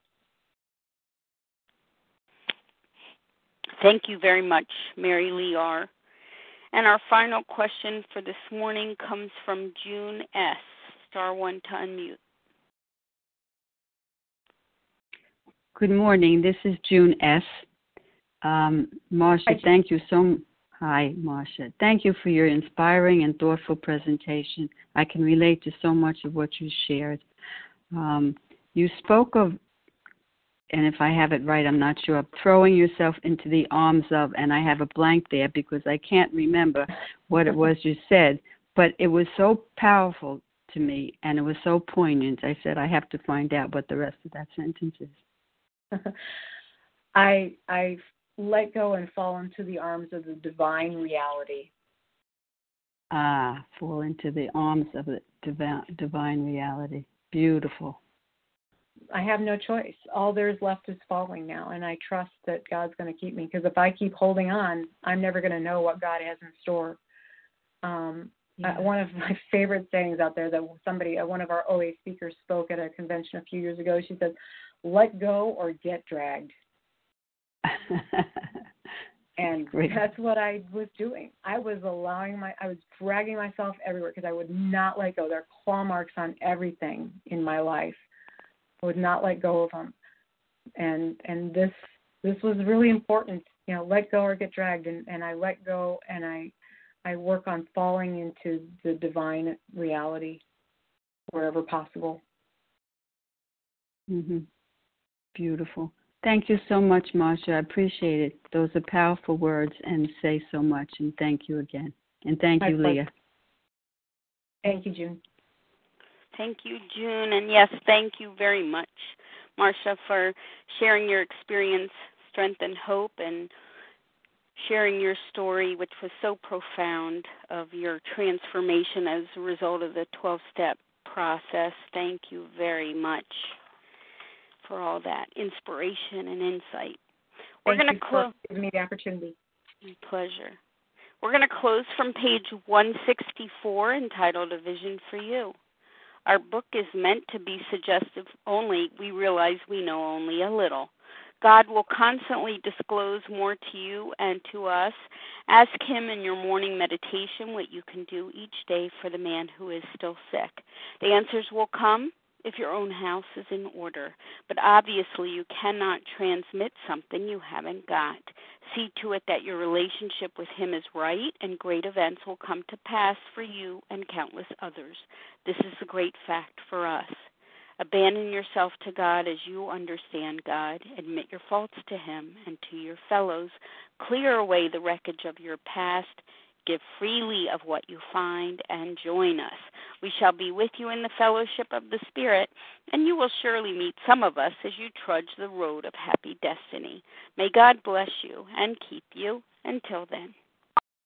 B: Thank you very much, Mary Lee R. And our final question for this morning comes from June S. Star one to unmute.
A: Good morning. This is June S. Um, Marcia, Hi. thank you so much. Hi, Marcia. Thank you for your inspiring and thoughtful presentation. I can relate to so much of what you shared. Um, you spoke of, and if I have it right, I'm not sure, throwing yourself into the arms of, and I have a blank there because I can't remember what it was you said, but it was so powerful to me, and it was so poignant. I said, I have to find out what the rest of that sentence is.
C: I I let go and fall into the arms of the divine reality.
A: Ah, fall into the arms of the divine, divine reality. Beautiful.
C: I have no choice. All there's left is falling now, and I trust that God's going to keep me, because if I keep holding on, I'm never going to know what God has in store. Um, yeah. uh, one of my favorite sayings out there that somebody, uh, one of our O A speakers spoke at a convention a few years ago, she said, let go or get dragged. And Great. That's what I was doing. I was allowing my, I was dragging myself everywhere because I would not let go. There are claw marks on everything in my life. I would not let go of them. And and this this was really important. You know, let go or get dragged. And, and I let go, and I I work on falling into the divine reality wherever possible.
A: Mm-hmm. Beautiful. Thank you so much, Marcia. I appreciate it. Those are powerful words and say so much. And thank you again. And thank My you, pleasure. Leah.
C: Thank you, June.
B: Thank you, June. And yes, thank you very much, Marcia, for sharing your experience, strength, and hope, and sharing your story, which was so profound, of your transformation as a result of the twelve-step process. Thank you very much for all that inspiration and insight. We're
C: Thank
B: going
C: you
B: to close.
C: for giving me the opportunity.
B: My pleasure. We're going to close from page one sixty-four, entitled A Vision for You. Our book is meant to be suggestive only. We realize we know only a little. God will constantly disclose more to you and to us. Ask him in your morning meditation what you can do each day for the man who is still sick. The answers will come if your own house is in order. But obviously you cannot transmit something you haven't got. See to it that your relationship with him is right, and great events will come to pass for you and countless others. This is a great fact for us. Abandon yourself to God as you understand God. Admit your faults to him and to your fellows. Clear away the wreckage of your past. Give freely of what you find and join us. We shall be with you in the fellowship of the Spirit, and you will surely meet some of us as you trudge the road of happy destiny. May God bless you and keep you. Until then.